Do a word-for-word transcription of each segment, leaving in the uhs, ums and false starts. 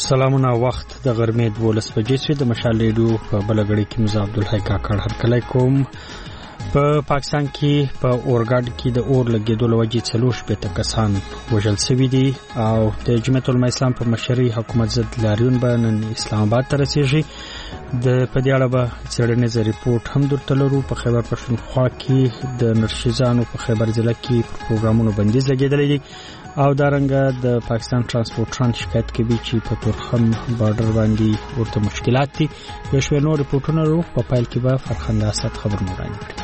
سلامونه وخت د غرمې دولس بجې چې د مشال ریډیو په بلګړی کې مزه عبدالحی کاکړ هرکلی کوم. په پاکستان کې په اورګاډ کې د اور لګېدو له وجې څلور شپېته کسان وژل شوي دي او د جمعیت العلماء اسلام په مشرۍ حکومت ضد لاریون به نن اسلام آباد ته رسېږي. د په دې اړه به څېړنیز ریپورټ هم درته لرو. په خیبر پښتونخوا کې د نرشیزانو په خیبر ضلع کې پر پروګرامونو بندیز لګېدلی دی او دارنګه د پاکستان ترانسپورټران شکایت کوي چې په تورخم بارډر باندې ورته مشکلات دي. یو شمېر نور ریپورټونه لرو. په پیل کې به فرخنده اسد خبرونه وړاندې کړي.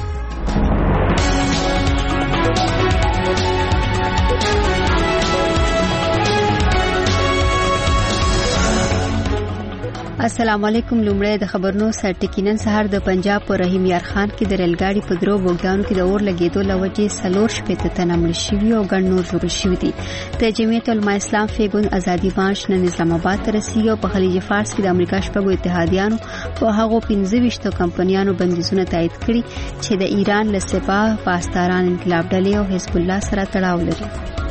السلام علیکم. لومړی د خبرونو سرټکی. نن سهار د پنجاب په رحیم یار خان کې د ریلګاډي په درو بوګیانو کې د اور لګېدو له وجې څلور شپېته تنه مړه شوي او ګڼ نور ژوبل شوي دي. د جمعیت العلماء اسلام فیګون ازادي مارچ نن اسلام آباد ته رسیږي او په خلیج فارس کې د امریکا شپږو اتحادیانو په هغو پنځه ویشتو کمپنیانو بندیزونه تایید کړي چې د ایران له سپاه، پاسداران انقلاب ډلې او حزب الله سره تړاو لري.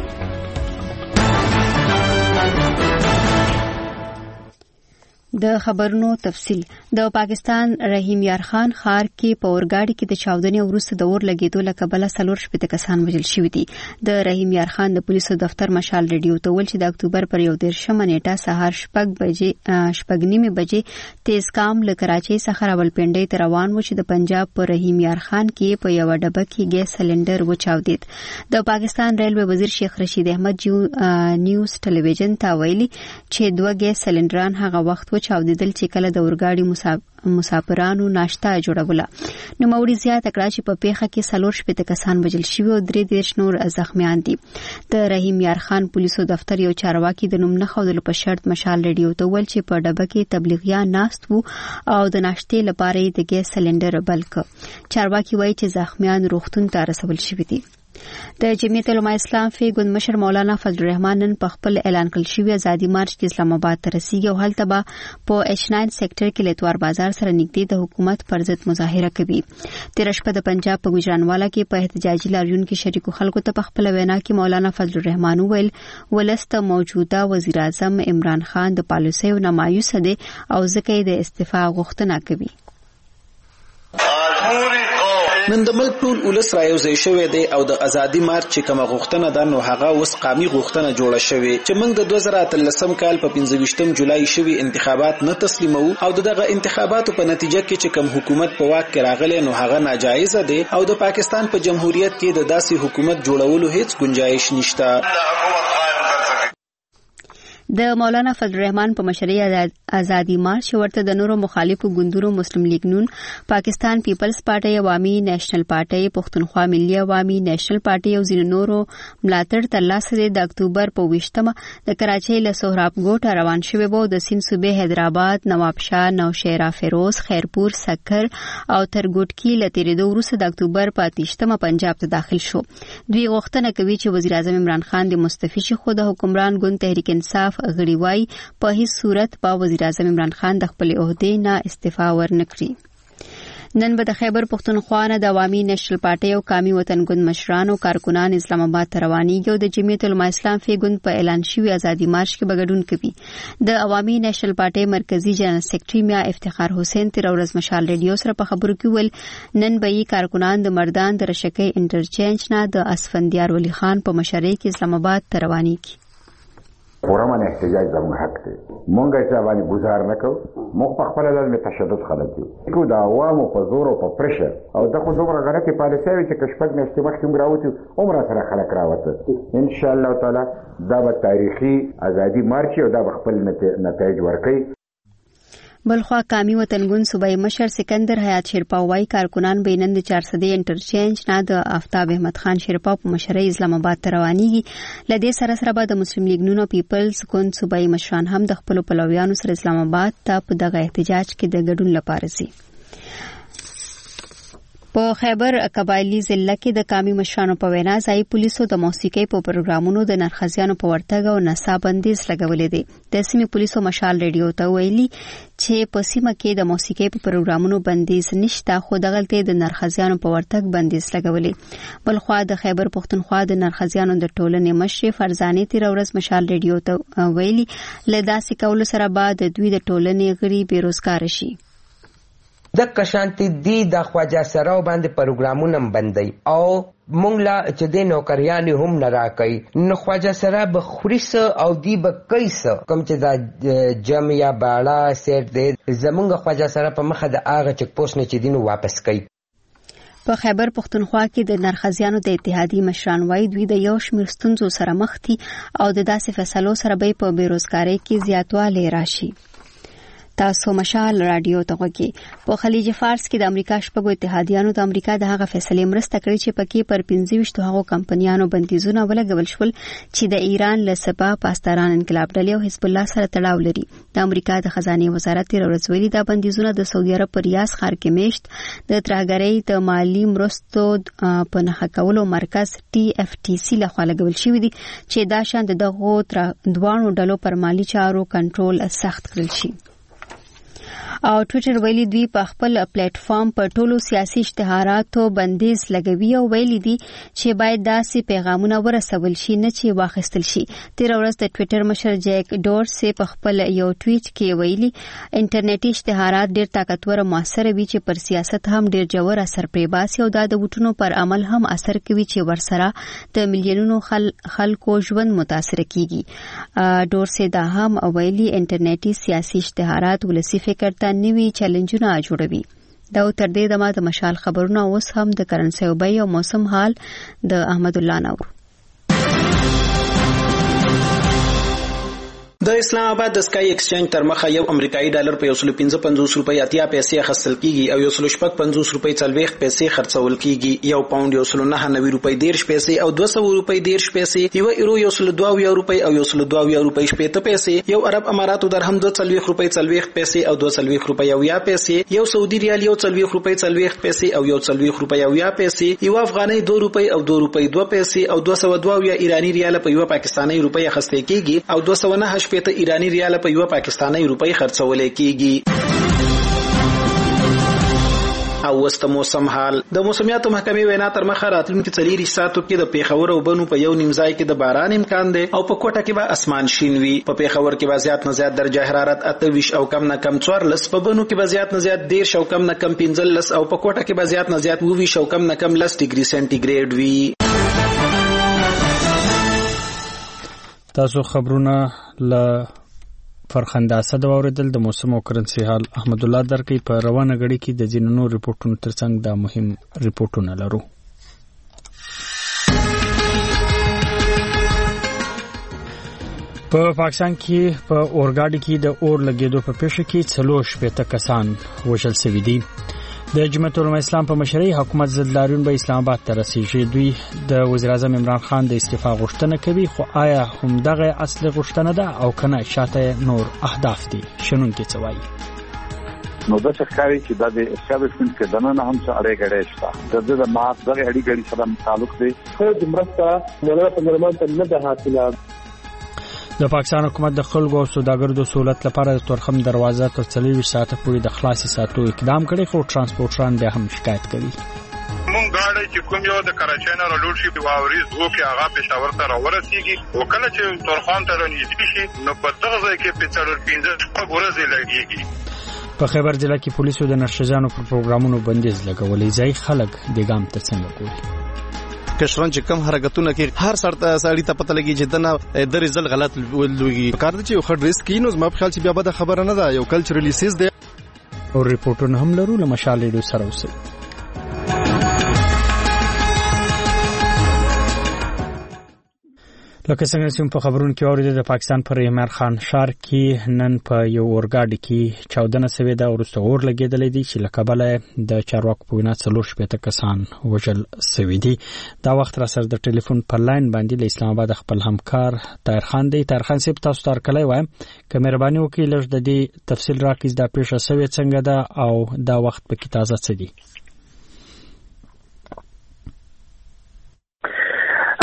د خبرونو تفصیل. د پاکستان رحیم یار خان ښار کې په اورګاډي کې د چاودنې وروسته د اور لګېدو له کبله څلور شپېته کسان وژل شوي دي. د رحیم یار خان د پولیسو دفتر مشال ریډیو ته ویل چې د اکتوبر پر یو دېرشمه نیټه سهار شپږ بجې شپږ نیمې بجې تیز کام له کراچۍ څخه راولپنډۍ ته روان و چې د پنجاب په رحیم یار خان کې په یوه ډبه کې ګیس سلنډر وچاودېد. د پاکستان ریلوے وزیر شیخ رشید احمد نیوز ټلویزیون ته ویلي چې دوه ګیس سلنډران هغه وخت چاودیدل چې کله د اورګاډي مسافرانو ناشته جوړوله. نو موري زیاته کړه چې په پیښه کې څلور شپېته کسان وژل شوي او درې دېرش نور زخمیان دي. د رحیم یار خان پولیسو دفتر یو چارواکي د نوم نه ښودلو په شرط مشال ریډیو ته ویل چې په ډبه کې تبلیغیان ناست وو او د ناشتې لپاره یې د ګیس سلنډر بل کړ. چارواکي وایي چې زخمیان روغتون ته رسول شوي دي. د جمعیت العلماء اسلام فیګون مشر مولانا فضل الرحمن نن په خپل اعلان کړل شوی ازادي مارچ کې اسلام آباد ته رسیږي او هلته به په ایچ ناین سېکټر کې لتوار بازار سره نږدې د حکومت پر ضد مظاهره کوي. تیر شپه د پنجاب په ګوجرانوالا کې په احتجاجي لاریون کې شریکو خلکو ته په خپل وینا کې مولانا فضل الرحمن ویل ولست موجوده وزیر اعظم عمران خان د پالیسیو نه مایوس دي او ځکه یې د استعفا غوښتنه کوي. نن د ملک ټول ولس رايوځای شوی دی او د ازادي مارچ چې کومه غوښتنه ده نو هغه اوس قامي غوښتنه جوړه شوې چې موږ د دوه زره اتلسم کال په پنځه ویشتم جولای شوي انتخابات نه تسلیمو او دغه انتخاباتو په نتیجه کې چې کوم حکومت په واک کې راغلی نو هغه ناجایز دی او د پاکستان په جمهوریت کې د داسې حکومت جوړولو هیڅ گنجائش نشته. د مولانا فضل الرحمن په مشرۍ ازادي مارچ ورته د نورو مخالفو ګوندونو مسلم لیگ نون، پاکستان پیپلز پارټي، عوامي نېشنل پارټي، پښتونخوا ملي عوامي نېشنل پارټي او ځینو نورو ملاتړ ترلاسه دی. د اکتوبر په ویشتمه د کراچۍ له سهراب ګوټه روان شوی وو. د سیند صوبې حیدرآباد، نوابشاه، نوشیرا، فیروز، خیرپور، سکر او ترګوټکی له تیریدو وروسته د اکتوبر په اتیشتمه پنجاب ته داخل شو. دوی غوښتنه کوي چې وزیر اعظم عمران خان د مستعفي شي، خو د حکمران ګوند تحریک انصاف غړي وای په هیڅ صورت په وزیر اعظم عمران خان د خپل عہدې نه استعفا ورنکړي. نن به د خیبر پښتونخوا نه د عوامي نېشنل پارټي او قومي وطن ګوند مشران او کارکونان اسلام آباد ته روانېږي او د جمعیت العلماء اسلام فیګون په اعلان شوی ازادي مارچ کې به ګډون کوي. د عوامي نېشنل پارټي مرکزی جنرال سیکریټري میا افتخار حسین تیر ورځ مشال ریډیو سره په خبرو کې ویل نن به یې کارکونان د مردان د رشکې انټرچینج نه د اسفندیار ولی خان په مشرۍ کې اسلام آباد ته روانېږي. ورمن احتجاج زموږ حق دی. مونږ چې باندې گزار نکو، مونږ په خپل ځل می تشدد خلک یو. کو دا عوامو په زور او په پرشر او دغه دومره غلطي پالیسي چې کشپک نشته مخکې موږ راوته عمره سره خلک راوته. ان شاء الله تعالی دا به تاریخي ازادي مارچ او دا خپل نتایج ورکړي. بلخوا قومي وطن ګوند صوبایي مشر سکندر حیات شیرپا وايي کارکونان به نن د چارسدې انټرچینج نه د آفتاب احمد خان شیرپا په مشرۍ اسلام آباد ته روانېږي. له دې سره سره به د مسلم لیگ نون او پیپلز ګوند صوبایي مشران هم د خپلو پلویانو سره اسلام آباد ته په دغه احتجاج کې د ګډون لپاره ځي. په خیبر قبایلی ضلع کې د قومي مشرانو په وینا ځای پولیسو د موسیقي په پروګرامونو د نرخزیانو په ورتګ او نڅا بندیز لګولې دي. د سیمې پولیسو مشال ریډیو ته ویلي چې په سیمه کې د موسیقي په پروګرامونو بندیز نشته، خو دغلته د نرخزیانو په ورتګ بندیز لګولې. بل خو د خیبر پښتونخوا د نرخزیانو د ټولنې مشر فرزانه تیر ورځ مشال ریډیو ته ویلي لداسې کول سره بعد دوی د ټولنې غړي بیروزګار شي. د کشانتی دی د خواجه سراو باندې پروګرامونه بندي او مونږ لا چې د نوکریانو هم نه راکړي نو خواجه سرا به خوريس او دی به کیس کوم چې د جمعیا بالا سیټ دی زمونږ خواجه سرا په مخه د اغه چک پوسټ نه چې دینو واپس کړي. په خیبر پښتونخوا کې د نرخزیانو د اتحادیې مشران وایي دوی د یو شمېر ستونزو سره مخ دي او د داسې فیصلو سره به په بیروزګارۍ کې زیاتوالی راشي. تاسو مشال رادیو ته وګورئ. په خلیج فارس کې د امریکا شپږو اتحادیانو د امریکا د هغه فیصلې مرسته کړې چې پکې پر پنځه ویشت هغو کمپنیانو بندیزونه ولګول شول چې د ایران له سبا پاسداران انقلاب ډلې او حزب الله سره تړاو لري. د امریکا د خزانه وزارت تیر ورځ ویلي دا بندیزونه د سعودي عرب په ریاض ښار کې میشت د ترهګرۍ د مالی مرستو په نښه کولو مرکز ټي اف ټي سي لخوا لګول شوی دي چې دا شان دغه دوانو ډلو پر مالی چارو کنټرول سخت کړل شي. او ټویټر ویلي دوی په خپل پلیټ فارم پر ټولو سیاسي اشتهاراتو بندیز لګوي او ویلي دي چې باید داسې پیغامونه ورسول شي نه چې واخیستل شي. تیر ورځ د ټویټر مشر جیک ډورسي په خپل یو ټویټ کې ویلي انټرنیټي اشتهارات ډېر طاقتور او موثر وي چې پر سیاست هم ډېر جوړ اثر پرې باسي او دا د وټونو پر عمل هم اثر کوي چې ورسره د میلیونونو خل خلکو ژوند متاثر کیږي. ډورسي دا هم ویلي انټرنیټي سیاسي اشتهارات ولسی فکر ته نوي چیلنجونه جوړوي. دا تر دې دمه د مشال خبرونه اوس هم د کرنسي او بای او موسم حال د احمد الله نور. د اسلام آباد د سکای ایکسچینج تر مخه یو امریکایي ډالر په یو سل پنځه پنځوس روپۍ اتیا پیسې اخیستل کیږي او یو سل شپږ پنځوس روپۍ څلوېښت پیسې خرڅول کیږي. یو پاوند یو سل نهه نوي روپۍ دیرش پیسې او دوه سوه روپۍ دیرش پیسې، یو ایرو یو سل دوه اویا روپۍ او یو سل دوه اویا روپۍ شپېته پیسې، یو عرب اماراتو درهم دوه څلوېښت روپۍ څلوېښت پیسې او دوه څلوېښت روپۍ اویا پیسې، یو سعودي ریال یو څلوېښت روپۍ څلوېښت پیسې او یو څلوېښت روپۍ اویا پیسې، یو افغانۍ دوه روپۍ او دوه روپۍ دوه پیسې او دوه سوه دوه اویا ایرانی ریال په یو پاکستاني روپۍ اخیستل کیږي او دوه سوه نهه شپېته ایرانی ریال په یو پاکستاني روپۍ خرڅول کیږي. او وست موسم حال د موسمیاتو محکمې وینا تر مخه راتلونکي څلور ساعتو کې د پیښور او بنو په یو نیم ځای کې د باران امکان دی او په کوټه کې به اسمان شین وي. په پیښور کې به زیات نه زیات درجه حرارت اته ویشت او کم نه کم څوارلس، په بنو کې به زیات نه زیات دېرش او کم نه کم پنځلس او په کوټه کې به زیات نه زیات اووه ویشت او کم نه کم لس ډیګري سنټیګریډ وي. تاسو خبرونه ل فرخنده اسد اوریدل. د موسم او کرنسي حال احمد الله درکې په روانه غړي کې د ځینو ریپورتونو ترڅنګ دا مهم ریپورتونه لرو. په پاکستان کې په اورګاډي کې د اور لګیدو په پیښه کې څلور شپېته کسان وژل شوي دي. د جمعیت العلماء اسلام په مشرۍ حکومت ضدلاریون به اسلام آباد ته رسیږي. دوی د وزیر اعظم عمران خان د استعفا غوښتنه کوي، خو آیا همدغه اصل غوښتنه ده او کنه شاته نور اهداف دي؟ شنونکي څه وایي؟ نو د ښکاری چې د اسټابلیشمنت کې دنه نه هم څه اړې غړې شته د دې ما دغه اړې غړي سره تعلق دی. خو د مرسته مولا په نرمان ته نه ده حاصله. د پاکستان حکومت د خلکو او سوداګرو د سہولت لپاره د تورخم دروازه تر څلور ساعته پورې د خلاصي ساتلو اقدام کړي، خو ترانسپورټران بیا هم شکایت کوي. مونږ غواړو چې کوم یو د کراچۍ نه رالوډ شي او اوریز وو کې هغه پېښور ته راورسیږي او کله چې تورخم ته رانیږي شي نو په دغه ځای کې په څلور پنځه شپږ ورځې لګيږي. په خیبر ضلع کې پولیسو د نرشزانو پر پروګرامونو بندیز لګولې. ځای خلک د ګام ته څنګه کوي؟ کشران چې کم حرکتونه کوي هر سړی سړی ته پته لګي چې دنه د رزل غلط ولوي کار دي چې خړ ریسک کینو زما په خیال چې بیا به خبره نه ده، یو کلچرلی سیز دی. او ریپورتونه هم لرو له مشال ریډیو سره اوسئ. لکه څنګه چې په خبرونو کې اوریدل د پاکستان پر رحیم خان ښار کې نن په یو اورګاډي کې چاودنه شوې ده او وروسته اور لګېدلې دي چې له کبله د چارواکو په وینا څلور شپېته کسان وژل شوي دي. دا وخت را سره د ټلیفون په لاین باندې له اسلام آباد خپل همکار طاهر خان دی. طاهر خان صاحب تاسو ته هرکلی وایم، که مهرباني وکړئ لږ د دې تفصیل راکړئ دا پیښه شوې څنګه ده او دا وخت پکې تازه څه دي؟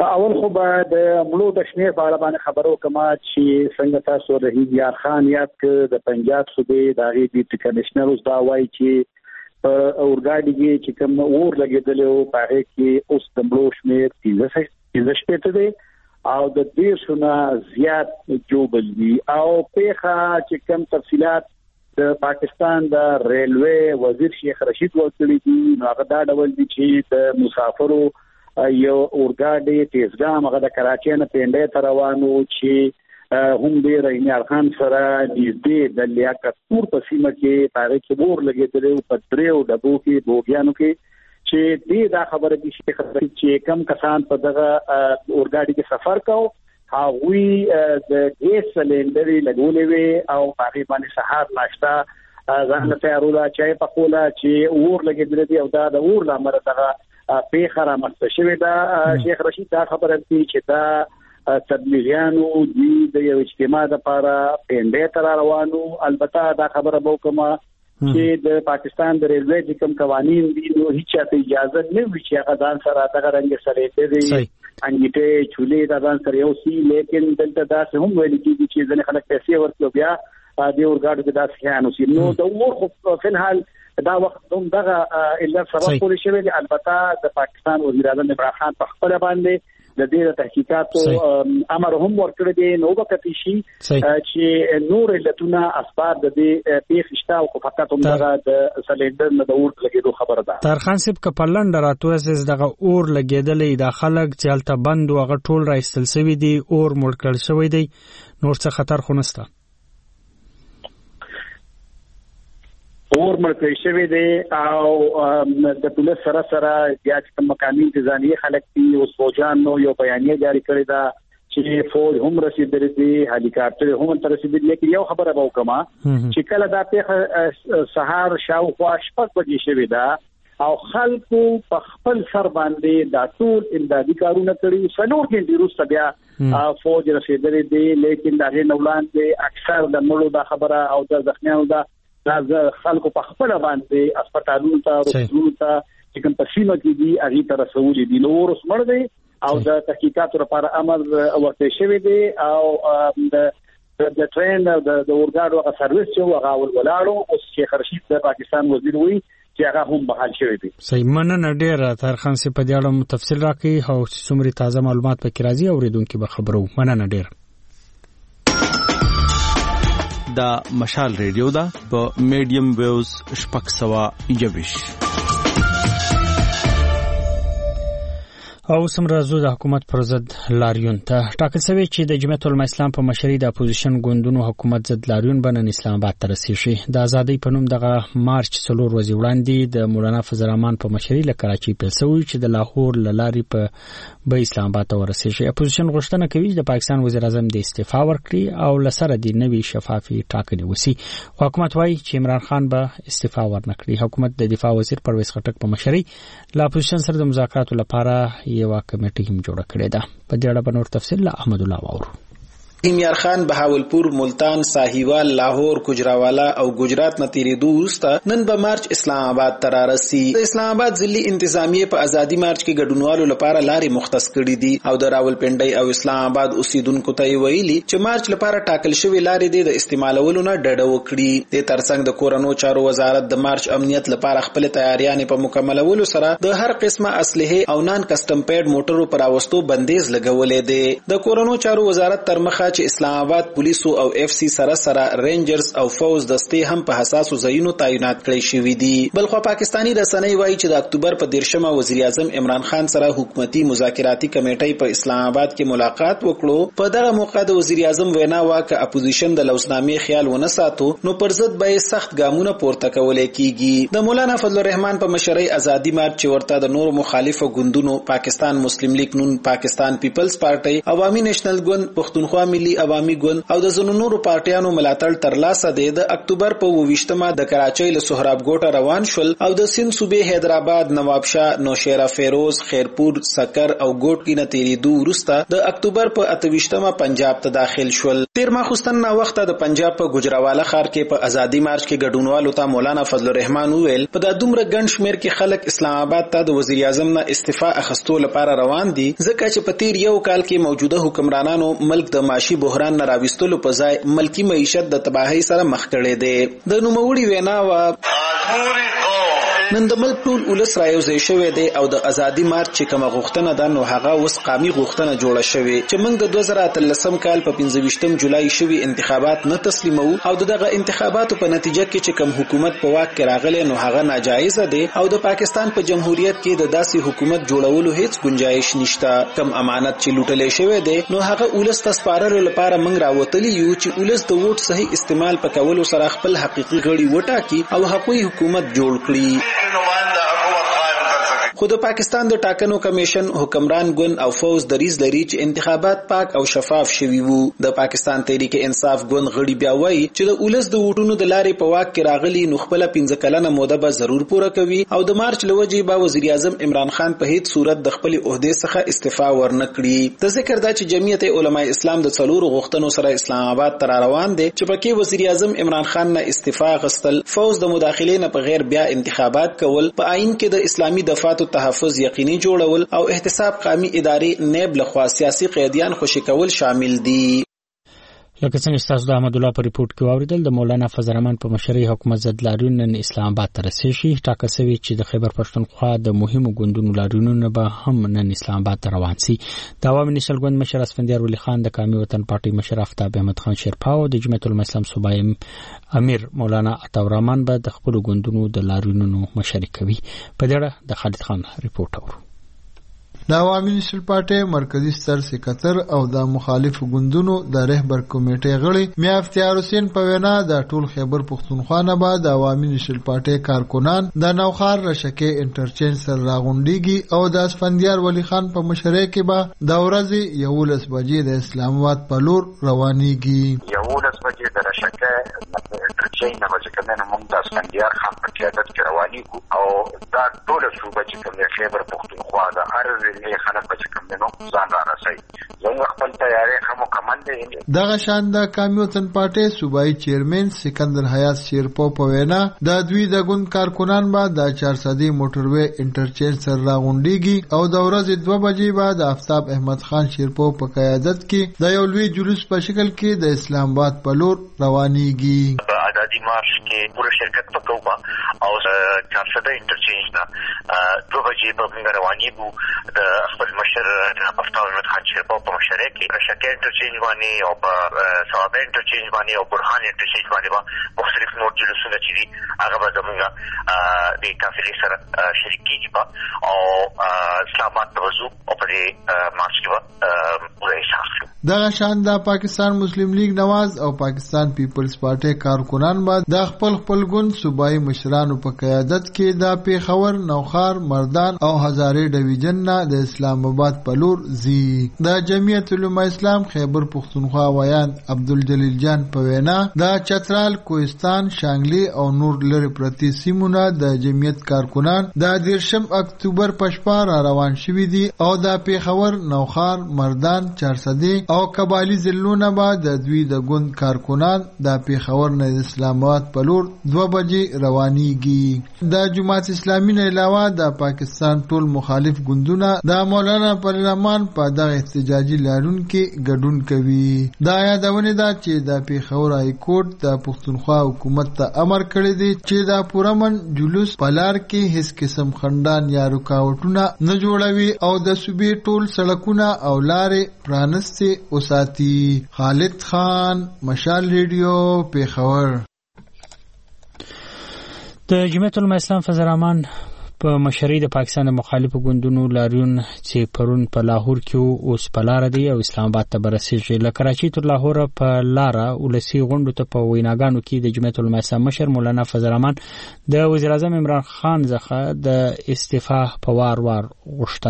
اول خو به د ملو د شمیر په اړه باندې خبرو کما چې څنګه تاسو رحیم یار خان یاد ک د پنجاب صوبې د غي ډیپټي کمشنر اوس دا وایي چې اورګاډي کې چې کوم اور لګیدل او په هغه کې اوس د ملو شمیر پنځه شپږ دی او د دې شونه زیات جوبل دي او پیخه چې کوم تفصيلات د پاکستان د ریلوی وزیر شیخ رشید ورکړي دي نو هغه دا ډول دي چې د مسافرو یو اورګاډي تیزګام هغه د کراچۍ نه پینډه ته روانو چې هم د رحیم یار خان سره نږدې د لیاقت پور په سیمه کې پاره کې ور لګیدل په دریو ډبو کې بوګیانو کې چې دې دا خبره دي شیخ رشید چې کم کسان په دغه اورګاډي کې سفر کاو هغه د ګیس سلندر لګولې وي او هغه باندې سهار ناشته ځان ته ارولا چای په کولا چې اور لګیدل دي او دا د اور لامل دغه پیخه را مستشوي دا شیخ رشید دا خبره دي چې دا تبلیغیانو د یو اجتماع لپاره پینډه تر روانو البته دا خبره به کومه چې د پاکستان د ریلوی د کوم قوانين دي نو هیڅ ته اجازه نه وي چې هغه ځان سره دغه رنګ سره دي انګیټه چولې دا ځان سره یو سی لیکن دلته دا هم ویل کیږي چې ځنه خلک پیسې ورکړي بیا د اورګاډي د داسې سي نو د امور خو په الحال دا وخت هم دغه الا سبب پوری شوی دی البته د پاکستان وزیر اعظم عمران خان په خپل باندې د دې تحقیقاتو امر هم ورکړی دی نو وکړي شي چې نور علتونه اسباب د دې پیښشتا او فقط هم دغه د سلندر نه د اور لګیدو خبره ده ترخان صاحب کپلند راتوسز دغه اور لګیدلې د خلک چې الته بند او غټول راستل سوي دي اور مړ کړل شوی دی نور څه خطر خو نشته اور مرکز شوی دی او د پولیس سره سره بیا چې مقامي انتظامیه خلک دي او فوجان نو یو بیانیه جاری کړی دا چې فوج هم رسیدلی دي هلیکاپټر هم تر رسیدلی لیکن یو خبره به وکما چې کله دا په سهار شاوخوا شپږ بجې شوی دا او خلکو په خپل سر باندې دا ټول امدادي کارونه کړي څلور غنټې وروسته بیا فوج رسیدلی دي لیکن دا نه وړاندې اکثر د مړو دا خبره او د زخمیانو دا دا خلکو په خپل باندې هسپتالونو ته روغتونونو ته چې کوم پسیمه کې دي هغه ته رسولي دي نو ورسمړ دي او د تحقیقاتو لپاره امر ورته شوی دی او د د ټرین د اورګاډو هغه سرویس چې هغه ولولاړو او شیخ رشید د پاکستان وزیر وی چې هغه هم بحال شوی دی صحیح مننه ډیر ترخان سي په دې اړه تفصیل راکړي او څومره تازه معلومات پکې راځي اوریدونکو به خبرو مننه ډیر دا مشال ریډیو دا په میډیم ویوز شپږ سوه یوویش او سمرازو د حکومت پر ضد لاریون ته ټاکل شوی چې د جمعیت العلماء اسلام په مشرۍ د اپوزیشن ګوندونو حکومت ضد لاریون بنن اسلام آباد ته رسیږي د ازادۍ په نوم دغه مارچ څلور ورځې وړاندې د مولانا فضل الرحمن په مشرۍ له کراچۍ پیل شوی چې د لاهور لاري په به اسلام آباد ته ورسیږي اپوزیشن غوښتنه کوي چې د پاکستان وزیر اعظم د استعفا ورکړي او لسره د نوي شفافي ټاکنې وسی حکومت وايي چې عمران خان به استعفا ورنکړي حکومت د دفاع وزیر پرویز خټک په مشرۍ له اپوزیشن سره د مذاکراتو لپاره یو کمیټه هم جوړه کړې ده په دې اړه به نور تفصیل له احمد الله واورو رحیم یار خان بهاولپور ملتان ساهیوال لاهور گجراوالا او گجرات نه تیریدو وروسته نن به مارچ اسلام آباد ته رارسي د اسلام آباد ضلعي انتظامیه په ازادي مارچ کې ګډونوالو لپاره لارې مختص کړې دي او د راولپنډي او اسلام آباد اوسیدونکو ته ویلي چې مارچ لپاره ټاکل شوی لارې د استعمالولو نه ډډه وکړي د ترڅنګ د کورونو چارو وزارت د مارچ امنیت لپاره خپل تیاریاں په مکملولو سره د هر قسمه اسلحه او نان کسټم پیډ موټرو پر واستو بندیز لګولې دي د کورونو چارو وزارت تر مخه چې اسلام آباد پولیسو او اف سی سره سره رینجرز او فوز دستې هم په حساسو ځایونو تعینات کړي شوې دي بلخو پاکستانی رسنۍ وایي چې د اکتوبر په دیرشمه وزیر اعظم عمران خان سره حکومتي مذاکراتي کمیټې په اسلام آباد کې ملاقات وکړو په دغه موقع د وزیر اعظم وینا واکه اپوزیشن د لوزنامې خیال ونه ساتو نو پر ضد به سخت ګامونه پورته کولای کیږي د مولانا فضل الرحمن په مشرۍ ازادي مارچ چې ورته د نور مخالفو ګوندونو پاکستان مسلم لیگ نون پاکستان پیپلز پارټي عوامي نېشنل ګوند پښتونخوا ملي ملي عوامي ګوند او د ځینو نورو پارټیانو ملاتړ ترلاسه دی د اکتوبر په اوویشتمه د کراچۍ له سهراب ګوټه روان شول او د سند صوبې حیدرآباد، نوابشاه، نوشیره فیروز، خیرپور، سکر او ګوټ کې نه تیریدو وروسته د اکتوبر په اتویشتمه پنجاب ته داخل شول. تیر ماخوستن نا وخت د پنجاب په گجراواله ښار کې په ازادي مارچ کې ګډونوالو ته مولانا فضل الرحمن وویل په د دومره ګڼ شمېر کې خلک اسلام آباد ته د وزیر اعظم نه استعفا اخیستو لپاره روان دي ځکه چې په تیر یو کال کې موجوده حکمرانانو ملک د معاشي بحران نه راوستلو په ځای ملکی معیشت د تباهۍ سره مخ کړی دی. د نوموړي وینا وا نن د ملک ټول ولس رايوځای شوی دی او د ازادي مارچ چې کومه غوښتنه ده نو هغه اوس قامي غوښتنه جوړه شوې چې موږ د دوه زره اتلسم کال په پنځه جولای شوي انتخابات نه تسلیمو او دغه انتخاباتو په نتیجه کې چې کوم حکومت په واک کې راغلی نو هغه ناجایز دی او د پاکستان په جمهوریت کې د داسې حکومت جوړولو هیڅ گنجائش نشته. کم امانت چې لوټلې شوی دی نو هغه ولس ته سپارلو لپاره موږ راوتلی یو چې ولس د ووټ صحیح استعمال په کولو سره خپل حقيقي غړي وټاکي او حقوقي حکومت جوړ کړي. خو د پاکستان د ټاکنو کمیشن حکمران ګوند او فوز دریز لري چې انتخابات پاک او شفاف شوي وو. د پاکستان تحریک انصاف ګوند غړي بیا وایي چې د ولس د ووټونو د لارې په واک کې راغلي نو خپل پنځه کلنه موده به ضرور پوره کوي او د مارچ لوجې به وزیر اعظم عمران خان په هیڅ صورت د خپل عہدې څخه استعفا ورنه کړي. د ذکر دا چې جمعیت علماء اسلام د څلورو غوښتنو سره اسلام آباد ته روان دي چې پکې وزیر اعظم عمران خان نه استعفا غستل، فوز د مداخلې نه په غیر بیا انتخابات کول، په آئین کې د اسلامي دفاتر تحفظ یقیني جوړول او احتساب قومي ادارې نیب لخوا سیاسي قیدیان خوشي کول شامل دي. لکه څنګه تاسو د احمد الله په ریپورت کې واوریدل د مولانا فضل الرحمن په مشرۍ حکومت ضد لاریون نن اسلام آباد ته رسیږي. ټاکل شوی چې د خیبر پښتونخوا د مهمو ګوندونو لاریونونه به هم نن اسلام آباد ته روان شي. د عوامي نشل ګوند مشر اسفندیار ولی خان، د قومي وطن پارټي مشر افتاب احمد خان شیرپا او د جمعیت العلماء اسلام صوبای امیر مولانا عطاالرحمن به د خپل ګوندونو د لاریونونو مشري کوي. په دې اړه د خالد خان ریپورت اورو. د عوامي نشل پارټي مرکزی ستر سکرټر او د مخالفو ګوندونو د رهبر کمیټې غړي میا افتیار حسین په وینا د ټول خیبر پښتونخوا نه بعد د عوامي نشل پارټي کارکونان د نوخار رشکه انټرچینج سره راغونډيږي او د اسفندیار ولی خان په مشرۍ کې به د ورځې یولس بجې د اسلام آباد په لور روانيږي. یولس بجې د رشکه انټرچینج نه چې کومه موږ د اسفندیار خان په قیادت کې روانيږو او دا ټول صوبه چې کومه خیبر پښتونخوا د ارز نه خلک به کوم نو ځان را رسي زموږ خپل تیاری هم مکمل دي. دغه شان د قومي وطن پارټي صوبایي چیرمن سکندر حیات شیرپو په وینا د دوی د ګوند کارکونان به د چار صدی موټروي انټرچینج سره راغونډيږي او د ورځې دوه بجې بعد افتاب احمد خان شیرپو په قیادت کې د یو لوی جلوس په شکل کې د اسلام آباد په لور روانيږي. ازادي مارچ کې پوره شرکت وکړو او چار صدی انټرچینج نه دوه بجې په موږ روانيږو. د خپل مشر افتاب احمد خان شیرپو په مشرۍ کې رشکه انټرچینج باندې او په صوابه انټرچینج باندې او برهان انټرچینج باندې مختلف نور جلوسونه چې دي هغه به زموږ د قافلې سره شریک کیږي او اسلام آباد ته وځو او په دې مارچ کې پوره حساب کوو. دغه شان د پاکستان مسلم لیگ نواز او پاکستان پیپلز پارټي کارکونان بعد د خپل خپل ګوند صوبایي مشرانو په قیادت کې د پیښور، نوخار، مردان او هزارې ډیویژن نه د اسلام آباد په لور زی. د جمعیت العلماء اسلام خیبر پښتونخوا ویان عبدالجلیل جان په وینا د چترال، کوهستان، شانګلي او نور لري پرتی سیمونه د جمعیت کارکونان د دیرشم اکتوبر په شپه را روان شوي دي او د پیښور، نوخار، مردان، چارسدي او قبایلی ضلعونه به د دوی د ګوند کارکونان د پیښور نه د اسلام آباد په لور دوه بجې روانيږي. د جماعت اسلامي نه علاوه د پاکستان ټول مخالف ګوندونه د مولانا فضل الرحمن په دغه احتجاجي لاریون کې ګډون کوي. دا یادونه ده چې د پیښور های کورټ د پښتونخوا حکومت ته امر کړی دی چې د پورمن جلوس په لار کې هیڅ قسم خندان یا رکاوټونه نه جوړوي او د صوبې ټول سړکونه او لارې پرانستې وساتي. خالد خان، مشال ریډیو، پیښور. د جمعیت العلماء اسلام فضل الرحمن په مشرۍ د پاکستان د مخالفو ګوندونو لاریون چې پرون په لاهور کې اوس په لار دی او اسلام آباد ته برسېږي. له کراچۍ تر لاهور په لار ولسی غونډو ته په ویناګانو کې د جمعیت العلماء اسلام مشر مولانا فضل الرحمن د وزیر اعظم عمران خان څخه د استعفا په وار وار غوښتنه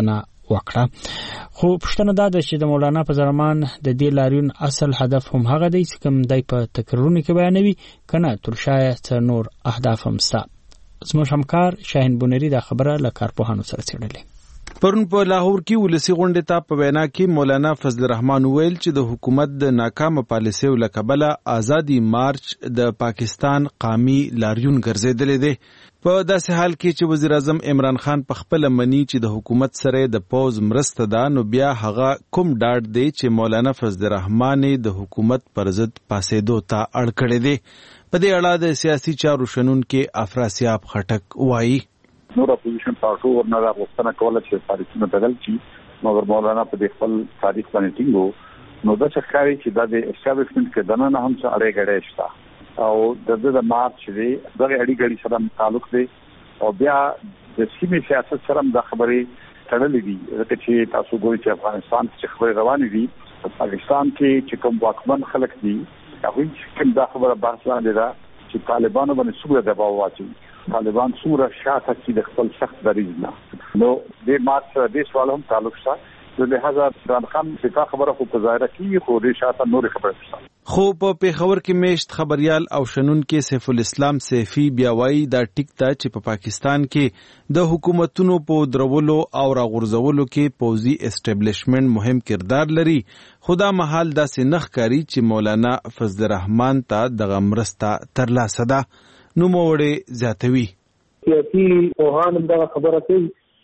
وکړه. خو پښتنه دا ده چې د مولانا فضل الرحمن د دې لاریون اصل هدف هم هغه دی چې کوم دای په تکرارونو کې بیانوي کنه تر شاید نور اهداف هم ستا. زموږ همکار شاهین بونری دا خبره له کارپوهانو سره څېړلې. پرون په لاهور کې ولسی غونډې ته په وینا کې مولانا فضل الرحمن ویل چې د حکومت د ناکامه پالیسیو له کبله آزادي مارچ د پاکستان قومي لاریون ګرځېدلی دی. په داسې حال کې چې وزیر اعظم عمران خان په خپل منی چې د حکومت سره د پوز مرسته ده نو بیا هغه کوم ډاډ دی چې مولانا فضل الرحمن د حکومت پر ضد پاسېدو ته اړ کړی دی. په دې اړه د سیاسي چارو شنونکي افراسیاب خټک وایي نور اپوزیشن پارټو ورنه غوښتنه کوله چې تاریخونه بدل شي مګر مولانا په خپل تاریخ باندې ټینګو نو د ښکاری چې د اسټابلیشمنت کې دنه نه هم څه اړې غړې شته او د د مارچ دی دغه اړې غړي سره تعلق دی او بیا د سیمې سیاست سره د خبرې تړلې دي چې تاسو ګورئ چې افغانستان کې خبرې روانې دي په پاکستان کې چې کوم واکمن خلک دي هغه چې دا خبره بحث لاندې ده چې طالبانو باندې څومره دباو واچوي طالبان څومره شاته چې د خپل سخت دریځ نه نو د مارچ د سوال هم تعلق شته د لحاظه عمران خان څخه خبره خو ظاهره کیږي خو د شاته نور خبره شته. خو په پیښور کې میشت خبريال او شنونکو سیف الاسلام سیفی بیا وایي دا ټیک ته چې په پاکستان کې د حکومتونو په درولو او راغورځولو کې پوزي اسټابلیشمنت مهم کردار لري. خدا محال دا سنخ کاری چې مولانا فضل الرحمن ته د غمرستا ترلاسه ده. نو موړې زیاتوي سیاسي پوهان دا خبره کوي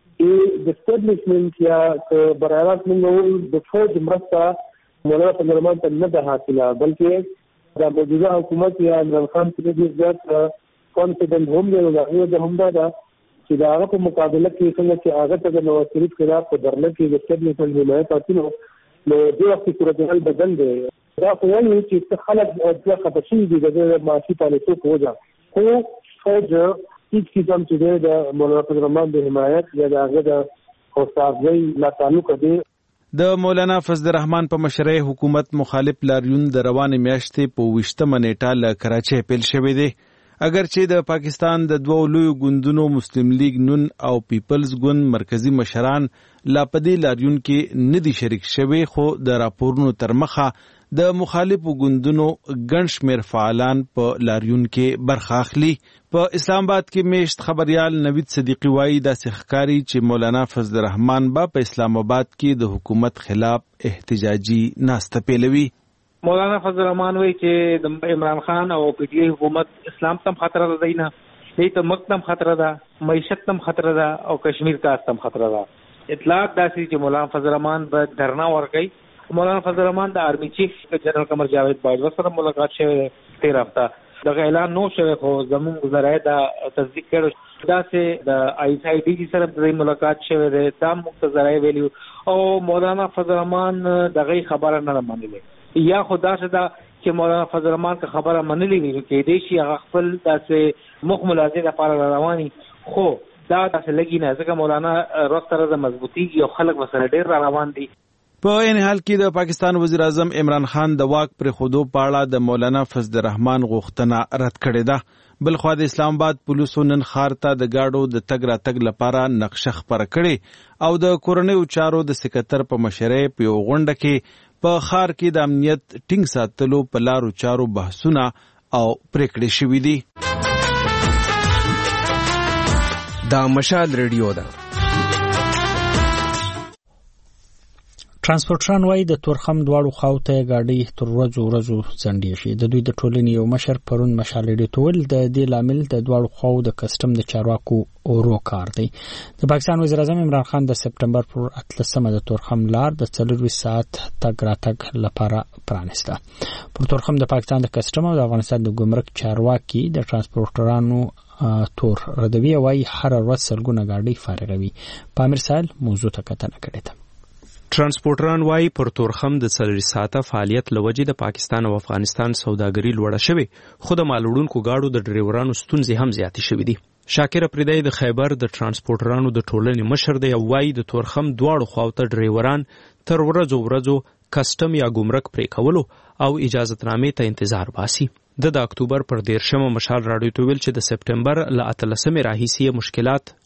چې د اسټابلیشمنت یا برابر موږ د فوج مرسته مولانا فضل الرحمن ته نه ده حاصله بلکې د موجوده حکومت یا عمران خان په دې ځات کانفیډنس هم دی او دا هم دا چې دا هغه په مقابله کې څنګه چې هغه ته د نواز شریف خلاف په درنه کې د اسټابلیشمنت حمایت حاصل نو د وخت صورتحال بدل دی. دا خو یعنی چې خلک د خپشي دي د معاشي پالیسو په وجه خو فوج هیڅ قسم چې د مولانا فضل الرحمن د حمایت یا د هغه د استادۍ لا تعلق دی. د مولانا فضل الرحمن په مشرۍ حکومت مخالف لاریون د روانې میاشتې په ویشتمه نیټه له کراچۍ پیل شوی دی. اگر چې د پاکستان د دوو لویو ګوندونو مسلم لیگ نون او پیپلز ګوند مرکزی مشران لا په دې لاریون کې نه دي شریک شوي خو د راپورونو تر مخه د مخالفو ګوندونو ګڼ شمېر فعالان په لاریون کې برخه اخلي. په اسلام آباد کې میشت خبريال نوید صدیقی وایي داسې ښکاري چې مولانا فضل الرحمن به په اسلام آباد کې د حکومت خلاف احتجاجي ناسته پیلوي. مولانا فضل الرحمن وایي چې د عمران خان او پی ټی آی حکومت اسلام تم خطر ده دی نه دې ته ملک تم خطر ده معیشت تم خطر ده او کشمیر کا تم خطر ده. اطلاق داسې چې مولانا فضل الرحمن به دھرنا ورکړي. مولانا فضل الرحمن د آرمی چیف جنرال قمر جاوید باجوه سره ملاقات شوی تیر هفته دغه اعلان نو شوی خو زموږ ذرایع دا تصدیق کړو دا چې د آی ایس آی ډي سره د ملاقات شوی دی دا موږ ذرایع ویلو او مولانا فضل الرحمن دغه خبره نه منلې یا خدا صدا چې مولانا فضل الرحمن که خبره منلې وي کې دې شي هغه خپل داسې مخ ملازم لپاره رواني خو دا داسې لګي نه ځکه مولانا راستره د مضبوطیږي او خلک وسره ډېر را روان دي. په این حال کې د پاکستان وزیر اعظم عمران خان د واک پر خودو پاړه د مولانا فضل الرحمن غوښتنه رد کړې ده. بل خو د اسلام آباد پولیسو نن ښار ته د گاډو د تګ راتګ لپاره نقشه خپره کړې او د کورنیو چارو د سکرټر په مشرۍ په یو غونډه کې په ښار کې د امنیت ټینګ ساتلو په لارو چارو بحثونه او پریکړې شوې دي. دا مشال ریډیو ده. ترانسپورټران وايي د تورخم دواړو خواوته غاډي تر ورځو ورځو ځنډي شي. د دوی د ټولنې یو مشر پرون مشال ډیټول د دې لامل د دواړو خواو د کسټم د چارواکو اورو کار دی. د پاکستان وزیر اعظم عمران خان د سپټمبر پر اتلسمه د تورخم لار د څلور ساعت تګ راتګ لپاره پرانیسته. پر تورخم د پاکستان د کسټم او د افغانستان د ګمرک چارواکي د ترانسپورټرانو تور ردوی وايي هر ورځ سلګونه غاډي فارغوي. پامیر سال موضوع ته کتنه کړې ده. ترانسپورټران وايي پر تورخم د څلور ساعته فعالیت لوجې د پاکستان او افغانستان سوداګري لوړه شوې خو د مالوړونکو گاډو د ډرایورانو ستونزې هم زیاتې شوې دي. شاکر پردای د خیبر د ترانسپورټرانو د ټولنې مشر دی او وايي د تورخم دواړو خواوته ډرایوران تر ورځو ورځو کسټم یا ګمرک پرې کولو او اجازهتنامې ته انتظار باسي. د د اکتوبر پر دیرشمه مشال راډیو ته ویل چې د سپټمبر ل اتلسمې راهیسې مشکلات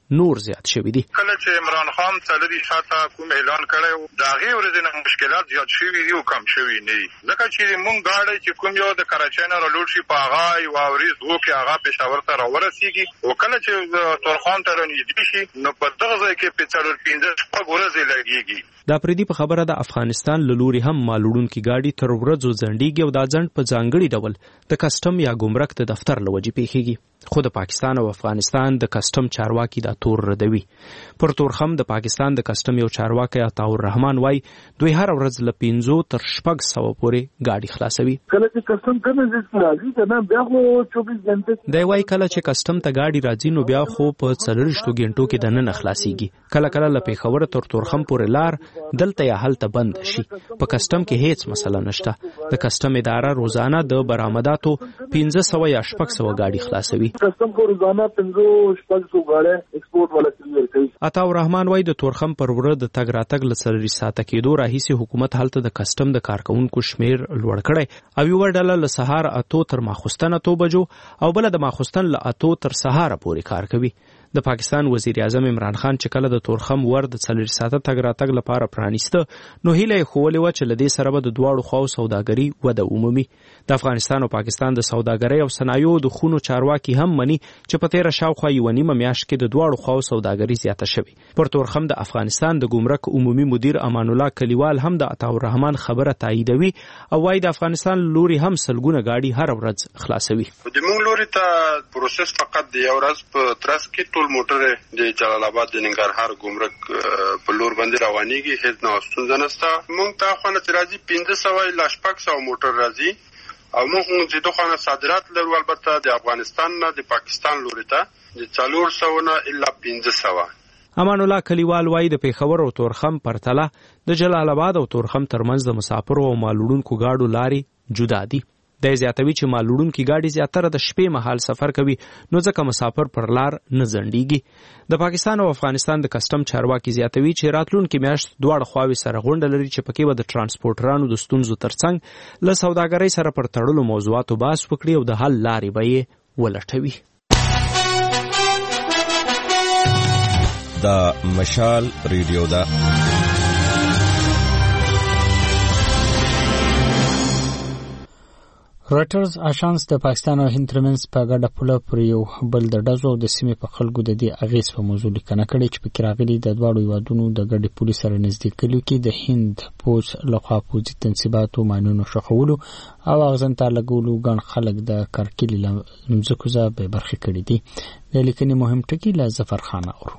نور زیات شوي دي. کله چې عمران خان څلوري شاته کوم اعلان کړی دا غي ورځې مشکلات زیات شوي دي او کم شوي نه دي ځکه چې مونږ غاړي چې کوم یو د کراچۍ نه رالوټ شي په هغه یو اوریز وو کې هغه پېښور ته راورسیږي او کله چې تورخان ته رانږدې شي نو په دغه ځای کې په څلور پنځه شپږ ورځې لګيږي. دا پردي په خبره د افغانستان له لوري هم مالوړونکي ګاډي تر ورځو ځنډيږي او دا ځنډ په ځانګړي ډول د کسټم یا ګمرک د دفتر لوجې پیښیږي. خو د پاکستان او افغانستان د کسټم چارواکي دا تور ردوي. پر تورخم د پاکستان د کسټم یو چارواکي عطاء الرحمن وای دوی هر ورځ له پنځو تر شپږ سوه پورې ګاډي خلاصوي. کله چې کسټم کنه راځي کنه بیا خو چوبیس غنټه دی وای کله چې کسټم ته ګاډي راځي نو بیا خو په څلوېښتو غنټو کې د نن خلاصيږي. کله کله له پیښور تر تورخم پورې لار دلته یا هلته بند شي. په کسټم کې هیڅ مسله نشته. د کسټم اداره روزانه د برآمداتو پنځه سوه یا شپږ سوه ګاډي خلاصوي. کسټم کو روزانه پنځه شپږ سوه ګاډي ایکسپورټ ولا کلیئر کوي. عطاء الرحمن وای د تورخم پر ور د تګ راتګ له څلوري ساعته کېدو راهیسې حکومت هلته د کسټم د کارکونکو شمیر لوړ کړی او یو ډله له سهار اتو تر ماخوستن اتو بجو او بل د ماخوستن له اتو تر سهار پورې کار کوي. د پاکستان وزیر اعظم عمران خان چې کله د تورخم ور د څلوري ساعته تګ راتګ لپاره پرانیسته نو هیله یې ښوولې وه چې له دې سره به د دواړو خواو سوداګري وده ومومي. د افغانستان او پاکستان د سوداګرۍ او صنایعو د خونو چارواکي هم مني چې په تېره شاوخوا یوه نیمه میاشت کې د دواړو خواو سوداګري زیاته شوې. پر تورخم د افغانستان د ګمرک عمومي مدیر امان الله کلیوال هم د عطاء الرحمن خبره تاییدوي او وایي د افغانستان لوري هم سلګونه ګاډي هر ورځ خلاصوي. د موږ لوري ته پروسس فقط د یو ورځ په ترڅ کې ټول موټر د جلال آباد د ننګرهار ګمرک په لور باندې روانيږي. هیڅ نه ستونزه نشته. موږ ته خو نه راځي پنځه سوه لا شپږ سوه موټر راځي او موږ چې دوه صادرات لرو البته د افغانستان نه د پاکستان لوري ته د څلور سوه نه الا پنځه سوه. امان الله کلیوال وایي د پیښور او تورخم پرتله د جلال آباد او تورخم ترمنځ د مسافرو او مالوړونکو ګاډو لارې جدا دي. د زیاتوي چې مالوړونکي ګاډي زیاتره د شپې مهال سفر کوي نو ځکه مسافر پر لار نه ځنډيږي. د پاکستان او افغانستان د کسټم چارواکي زیاتوي چې راتلونکي میاشت دواړه خواوې سره غونډه لري چې پکې به د ترانسپورټرانو د ستونزو ترڅنګ له سوداګرۍ سره پر تړلو موضوعاتو بحث وکړي او د حل لارې به یې ولټوي. دا مشال ریډیو ده. راټرز آشانس د پاکستان او هند ترمنځ په ګډه پوله پر یو بل د ډزو او د سیمې په خلکو د دې اغیز په موضوع لیکنه کړې چې پکې راغلي د دواړو هیوادونو د ګډې پولې سره نږدې کلیو کې د هند پوځ لخوا پوځي تنصیباتو ماینونو ښخولو او اغزن ته لګولو ګڼ خلک د کارکلي له مځکو څخه بې برخې کړي دي. د لیکنې مهم ټکي له ظفر خان اورو.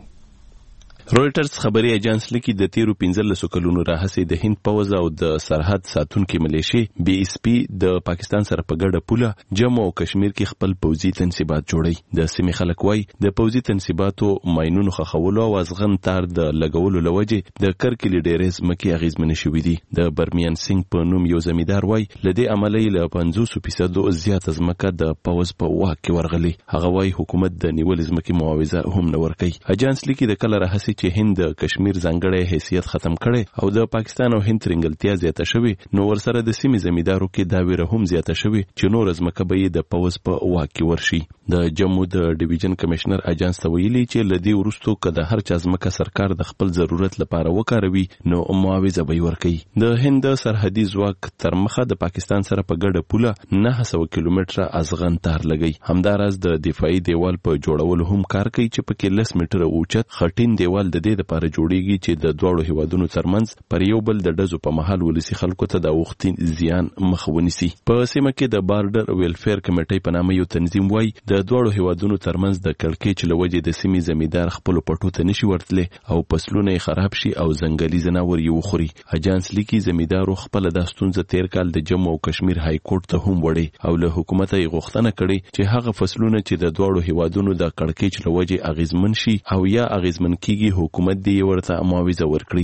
رویټرز خبري ایجنس لیکي د تیرو پنځلسو کلونو راهیسې د هند پوځ او د سرحد ساتونکو ملیشي بي اس پي د پاکستان سره په ګډه پوله جموں او کشمیر کې خپل پوځي تنصیبات جوړي. د سیمې خلک وایي د پوځي تنصیباتو ماینونو خښولو او ازغن تار د لګولو لوجې د کرکلي ډېرې ځمکې اغیزمنې شوې دي. د برمیان سنگ په نوم یو زمیندار وایي له دې عمله له پنځوس فیصدو زیاته ځمکه د پوځ په واک کې ورغلي. هغه وایي حکومت د نیولې ځمکې معاوضه هم نه ورکوي. اجنس لیکي د کله راهیسې چې هند د کشمیر ځانګړی حیثیت ختم کړي او د پاکستان او هند ترنګلتیا زیاته شوې نو ورسره د سیمې زمیندارو کې دا ویره هم زیاته شوې چې نور ځمکه به د پوځ په واک کې ورشي. د جموں د ډیویژن کمشنر اجنس ته ویلي چې لدی ورستو کده هر چا ځمکه سرکار د خپل ضرورت لپاره وکاروي نو معاوضه به ورکړي. د هند سرحدي ځواک تر مخه د پاکستان سره په ګډه پوله نه سوه کیلومتره ازغن تار لګي. همداراز د دفاعي دیوال په جوړولو هم کار کوي چې پکې لس میټره اوچت خټین دیوال د دې لپاره جوړیږي چې د دواړو هیوادونو ترمنځ پر یو بل د ډزو په مهال ولسی خلکو ته د وختین زیان مخ ونیسي. په سیمه کې د بارډر ویلفیر کمیټې په نامه یو تنظیم وایي د دواړو هیوادونو ترمنځ د کړکېچ له وجې د سیمې زمیندار خپل پټو ته نشي ورتلی او فصلونه یې خراب شي او ځنګلي ځناور یې وخوري. اجنس لیکي زمیندارو خپل د ستونزه تیر کال د جموں او کشمیر های کورټ ته هم وړي او له حکومت یې غوښتنه کړې چې هغه فصلونه چې د دواړو هیوادونو د کړکېچ له وجې اغیزمن شي او یا اغیزمن کیږي حکومت دې ورته معاوضه ورکړي.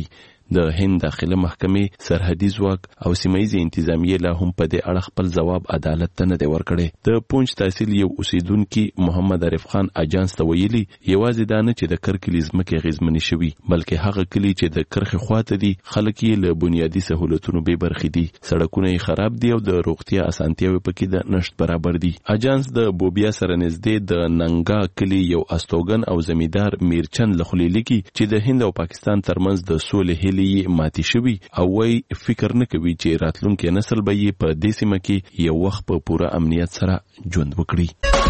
د هند داخله محکمې سرحدي ځواک او سیمایي انتظامیه لا هم په دې اړه خپل جواب عدالت ته نه دی ورکړی. د پونچ تحصیل یو اوسیدونکو محمد عارف خان اجانس ته ویلي یوازې دا نه چې د کرکلي ځمکې اغیزمنې شوي بلکې هغه کلی چې د کرخې خواته دي خلک یې له بنیادي سهولتونو بې برخې دي، سړکونه یې خراب دي او د روغتیا اسانتیاوې پکې د نشت برابر دي. اجانس د بوبیا سره نږدې د ننګا کلی یو استوګن او زمیدار میرچند له خولې لیکي چې د هند او پاکستان ترمنځ د سولې هیلې ماتې شوي او وایي فکر نه کوي چې راتلونکي نسل به یې په دې سیمه کې یو وخت په پوره امنیت سره ژوند وکړي.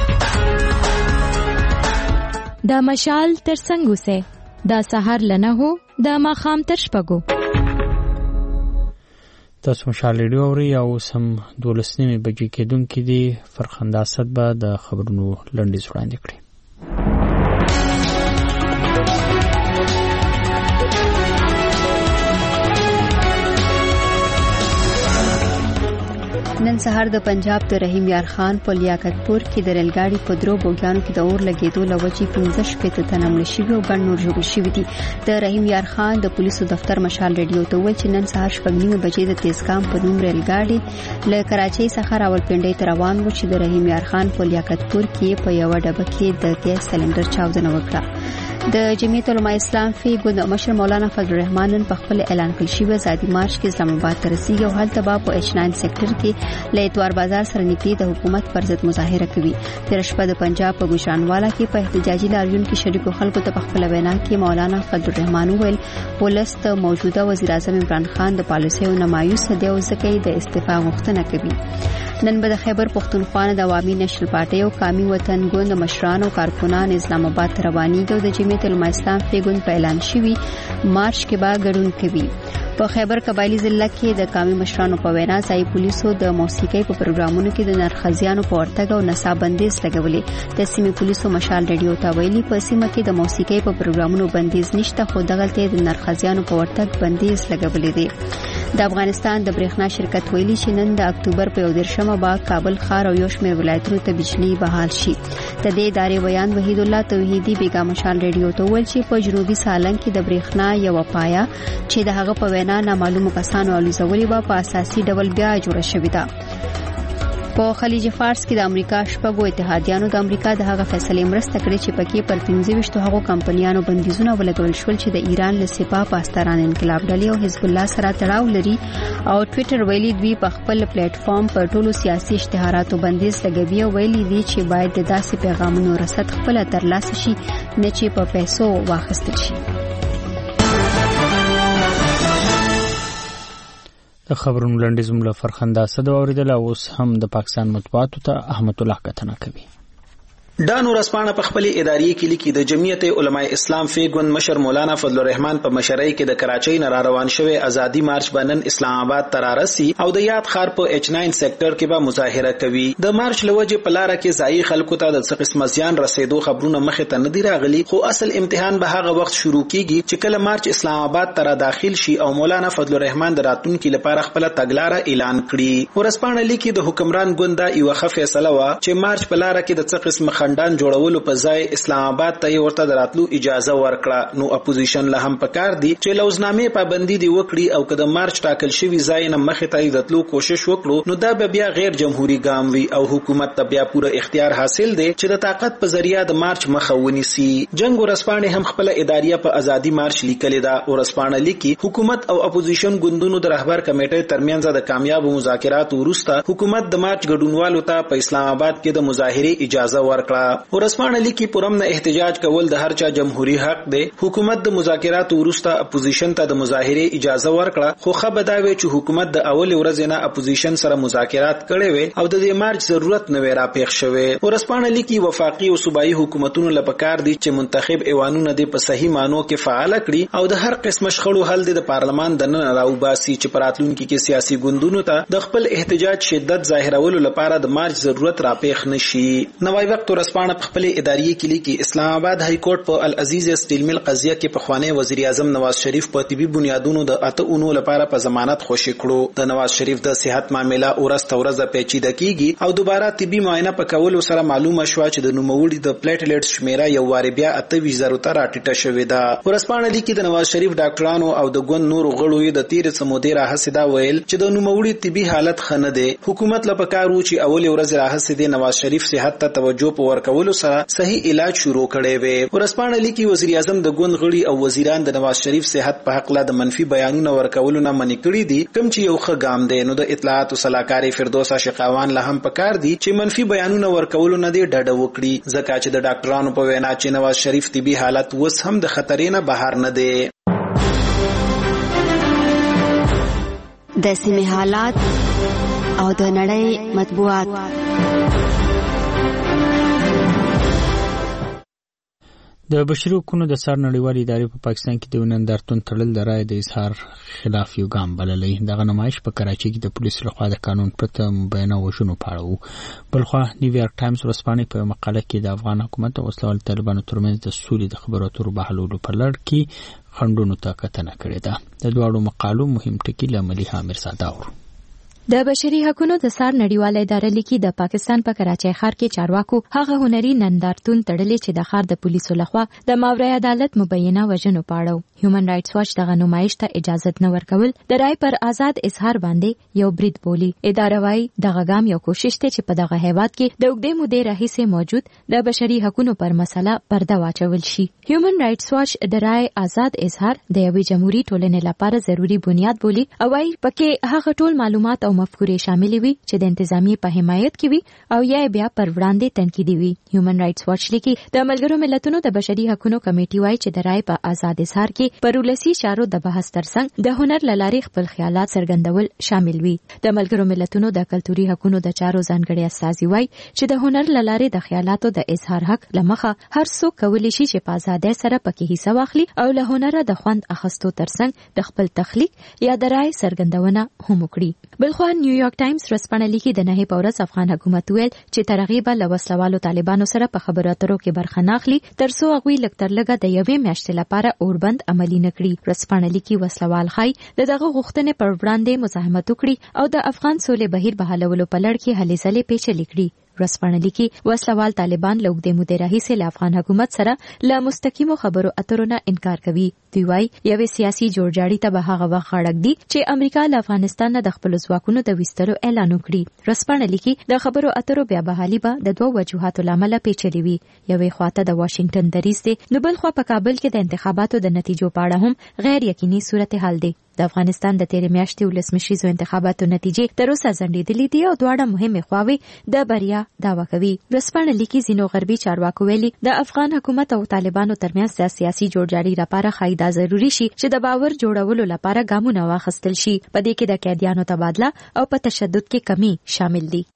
د مشال تر څنګ اوسه د سحر لنه هو د ماخام تر شپږو. تاسو مشال ریډیو اورئ او سم دولس نیمې بجې کېدونکې دي. فرخنده اسد به د خبرونو لنډیز وړاندې کړي. نن سهار د پنجاب د رحیم یار خان په لیاقتپور کې د ریلګاډي په درو بوګیانو کې د اور لګېدو له وجې پنځه شپېته تنه مړه شوي او ګڼ نور ژوبل شوي دي. د رحیم یار خان د پولیسو دفتر مشال ریډیو ته وویل چې نن سهار شپږ نیمې بجې د تیزګام په نوم ریلګاډي له کراچۍ څخه راولپنډۍ ته روان و چې د رحیم یار خان په لیاقتپور کې په یوه ډبه کې د ګیس سلنډر چاودنه وکړه. د جمعیت علماء اسلام فی ګوند مشر مولانا فضل الرحمن نن په خپل اعلان کړی شوی ازادي مارچ کې اسلام آباد ته رسیدي او هلته به په ایچ ناین سېکټر کې له اتوار بازار سره نږدې د حکومت پر ضد مظاهره کوي. تیر شپه د پنجاب په ګوشانوالا کې په احتجاجي لاریون کې شریکو خلکو ته په خپل وینا کې مولانا فضل الرحمن وویل پولیس د موجوده وزیر اعظم عمران خان د پالیسیو نه مایوس دي او ځکه یې د استعفا غوښتنه کوي. نن به د خیبر پښتونخوا د عوامي نشل پارټي او قومي وطن ګوند مشران او کارکونان اسلام آباد ته روانېږي او د جمعیت علماء اسلام فی ګوند په اعلان شوی مارچ کې به ګډون کوي. په خیبر قبایلی ضلع کې د قومي مشرانو په وینا ځای پولیسو د موسیقي په پروګرامونو کې د نرخزیانو په ورتګ او نصاب بندیز لګولې. د سیمې پولیسو مشال ریډیو ته ویلي په سیمه کې د موسیقي په پروګرامونو بندیز نشته خو دغلته د نرخزیانو په ورتګ بندیز لګولې دي. د افغانستان د برېښنا شرکت ویلي چې نن د اکتوبر په یو دیرشمه به کابل ښار او یو شمېر ولایتونو ته بجلی بحال شي. د دې ادارې بیان وحید الله توحیدي بیګا مشال ریډیو ته ویل چې په جنوبي سالنګ کې د برېښنا یو پایا چې د هغه په وینا نامعلومو کسانو الیزولي به په اساسي ډول بیا جوړه شوې ده. په خلیج فارس کې د امریکا شپږو اتحادیانو د امریکا د هغه فیصلې مرسته کړې چې پکې پر پنځه ویشتو هغو کمپنیانو بندیزونه ولګول شول چې د ایران له سپاه پاسداران انقلاب ډلې او حزب الله سره تړاو لري او ټوئیټر ویلي دوی په خپل پلیټ فارم پر ټولو سیاسي اشتهاراتو بندیز لګوي او ویلي دي چې باید د داسې پیغامونو رسد خپل ترلاسه شي نه چې په پیسو واخیستل شي. د خبرونو لنډیز مله فرخنده اسد اوریدل او اوس هم د پاکستان مطبوعاتو ته احمد الله کتنه کوي. ډان ورسپانه په خپل اداري کې لیکي د جمعیت علماء اسلام فی ګوند مشر مولانا فضل الرحمن په مشرۍ کې د کراچۍ نه روان شوی ازادي مارچ بنن اسلام آباد ته رارسي او د یاد خار په ایچ ناین سېکټر کې به مظاهره کوي. د مارچ لوجه په لار کې ځای خلکو ته د څه قسم زیان رسیدو خبرونه مخه ته نه دی راغلي خو اصل امتحان به هغه وخت شروع کیږي چې کله مارچ اسلام آباد ته داخل شي او مولانا فضل الرحمن د راتلونکو لپاره خپل تګلارې اعلان کړي. ورسپانه لیکي د حکمران ګوند دا یو ښه فیصله و چې مارچ په لار کې د څه قسم خندان جوړولو په ځای اسلام آباد ته ورته دراتلو اجازه ورکړه. نو اپوزیشن له هم پکار دي چې لوزنامې پابندي دی وکړي او کله مارچ ټاکل شوی ځای نه مخه ته دتلو کوشش وکړو نو دا به بیا غیر جمهوریت ګام وي او حکومت ته بیا پوره اختیار حاصل دی چې د طاقت په ذریعہ د مارچ مخه ونیسي. جنگ ورسپانه هم خپل اداریه په ازادي مارچ لیکلې ده. ورسپانه لیکي حکومت او اپوزیشن ګوندونو د رهبر کمیټې ترمنځ د کامیاب مذاکرات وروسته حکومت د مارچ ګډونوالو ته په اسلام آباد کې د مظاهره اجازه ورکړه. ورسپانه لیکي پرم نه احتجاج کول د هر چا جمهوریت حق دی. حکومت د مذاکرات وروسته اپوزیشن ته د مظاهره اجازه ورکړه خو خبر دا وی چې حکومت د اول ورځ نه اپوزیشن سره مذاکرات کړي وي او د دې مارچ ضرورت نه وی را پېښ شوی. ورسپانه لیکي وفاقي او صوبایي حکومتونو لپاره دي چې منتخب ایوانونه د په صحیح مانو کې فعال کړي او د هر قسم شخړو حل د پارلمان د نن راوباسي چې پراتلونکو کې سیاسي ګوندونو ته د خپل احتجاج شدت ظاهرولو لپاره د مارچ ضرورت را پېښ نشي. نوای وخت ورسپانه په خپل اداري کې لیکي اسلام آباد های کورټ په العزیز سټیل مل قضیه کې په خوانی وزیر اعظم نواز شریف په طبي بنیادونو د اته اونو لپاره په ضمانت خوشی کړو. د نواز شریف د صحت معاملې اورسته ورځ پیچیده کیږي او دوباره طبي معاینه په کولو سره معلومه شو چې د نوموړي د پلیټلیټ شمیره یو واری بیا اته ویش زره ته راټیټه شوې ده. ورسپانه لیکي د نواز شریف ډاکټرانو او د ګوند نورو غړو د تیر سمودې راهسې دا ویل چې د نوموړي طبي حالت ښه نه دی. حکومت له پکارو چې اول ورځ راهسې د نواز شریف صحت ته توجه په ورکولو سره صحیح علاج شروع کړي وي. ورسپانه لیکي وزیر اعظم د ګوند غړي او وزیران د نواز شریف صحت په حق له د منفي بیانونو ورکولو نه منع کړي دي، کوم چې یو ښه ګام دی. نو د اطلاعات او سلاکاري فردوس عاشقاوان له هم پکار دي چې منفي بیانونه ورکولو نه دی ډډه وکړي، ځکه چې د ډاکټرانو په وینا چې نواز شریف طبي حالت اوس هم د خطرې نه بهر نه دی. د سیمې حالات او د نړۍ مطبوعات. د بشري حقوقو د څار نړیوالې ادارې په پاکستان کې د نندارتون تړل د رایې د اظهار خلاف یو ګام بللی. دغه نمایش په کراچۍ کې د پولیسو لخوا د قانون پرته مبینه وژنو په اړه و. بلخوا نیویارک ټایمز ورځپاڼې په مقاله کې د افغان حکومت او وسلوال طالبانو ترمنځ د سولې د خبرو اترو بهالولو په لړ کې خنډونو ته کتنه کړې ده. د دواړو مقالو مهم ټکي له ملیحه میرزاده اورو. د بشري حقوقو د څار نړیواله اداره لیکي د پاکستان په کراچۍ ښار کې چارواکو هغه هنري نندارتون تړلې چې د ښار د پولیسو لخوا د ماورای عدالت مبینه وژنو پاړو. هیومن رائټس واچ دغه نمایش ته اجازه نه ورکول د رای پر آزاد اظهار باندې یو برید بولی. اداره وايي دغه ګام یو کوشش دی چې په دغه هیواد کې د اوږدې مودې راهیسې موجود د بشري حقوقو پر مسله پرده واچول شي. هیومن رائټس واچ د رای آزاد اظهار د یوې جمهوریت ټولنې لپاره ضروری بنیاد بولی او وايي پکې هغه ټول معلومات او مفکورې شامل وي چې د انتظامی په حمایت کې وي او یا بیا پر وړاندې تنقیدي وي. هیومن رائټس واچ لیکي د ملګرو ملتونو د بشري حقوقو کمیټې وايي چې د رای په آزاد اظهار کې پر ولسی چارو د بحث ترڅنګ د هنر لارې خپل خیالات څرګندول شامل وي. د ملګرو ملتونو د کلتوري حقوقو د چارو ځانګړي استازي وايي چې د هنر لارې د خیالاتو د اظهار حق لمخه هر څوک کولی شي چې په آزادۍ سره پکې حصہ واخلي او له هنره د خوند اخستو ترڅنګ د خپل تخلیق یا د رای څرګندونه هم وکړي. بلخوا نیویارک ټایمز ورځپاڼه لیکي د نهي په ورځ افغان حکومت ویل چې ترغیب له وسلوالو طالبانو سره په خبرو اترو کې برخه نه اخلي ترڅو هغوی لږ تر لږه د یوې میاشتې لپاره اوربند عملي نه کړي. ورځپاڼه لیکي وسلوال ښایي د دغه غوښتنې پر وړاندې مزاحمت وکړي او د افغان سولې بهیر بحالولو په لړ کې هلې ځلې پیچلې کړي. ورځپاڼه لیکي وسلوال طالبان له اوږدې مودې راهیسې له افغان حکومت سره له مستقیمو خبرو اترو نه انکار کوي. دوی وايي یوې سیاسي جوړجاړي ته به هغه وخت غاړک دي چې امریکا له افغانستان نه د خپلو ځواکونو د ویستلو اعلان وکړي. ورځپاڼه لیکي د خبرو اترو بیا بحالي به د دوو وجوهاتو له امله پیچلې وي. یوې خواته د واشنګټن دریځ دی، نو بل خوا په کابل کې د انتخاباتو د نتیجو په اړه هم غیر یقیني صورتحال دی. د افغانستان د تیرې میاشتې ولسمشریزو انتخاباتو نتیجې تر اوسه ځنډېدلې دي او دواړه مهمې خواوې د بریا دعوه کوي. ورځپاڼه لیکي ځینو غربي چارواکو ویلي د افغان حکومت او طالبانو ترمنځ د سیاسي جوړجاړي لپاره ښایي دا ضروري شي چې د باور جوړولو لپاره ګامونه واخیستل شي. په دې کې د قیدیانو تبادله او په تشدد کې کمی شامل دي.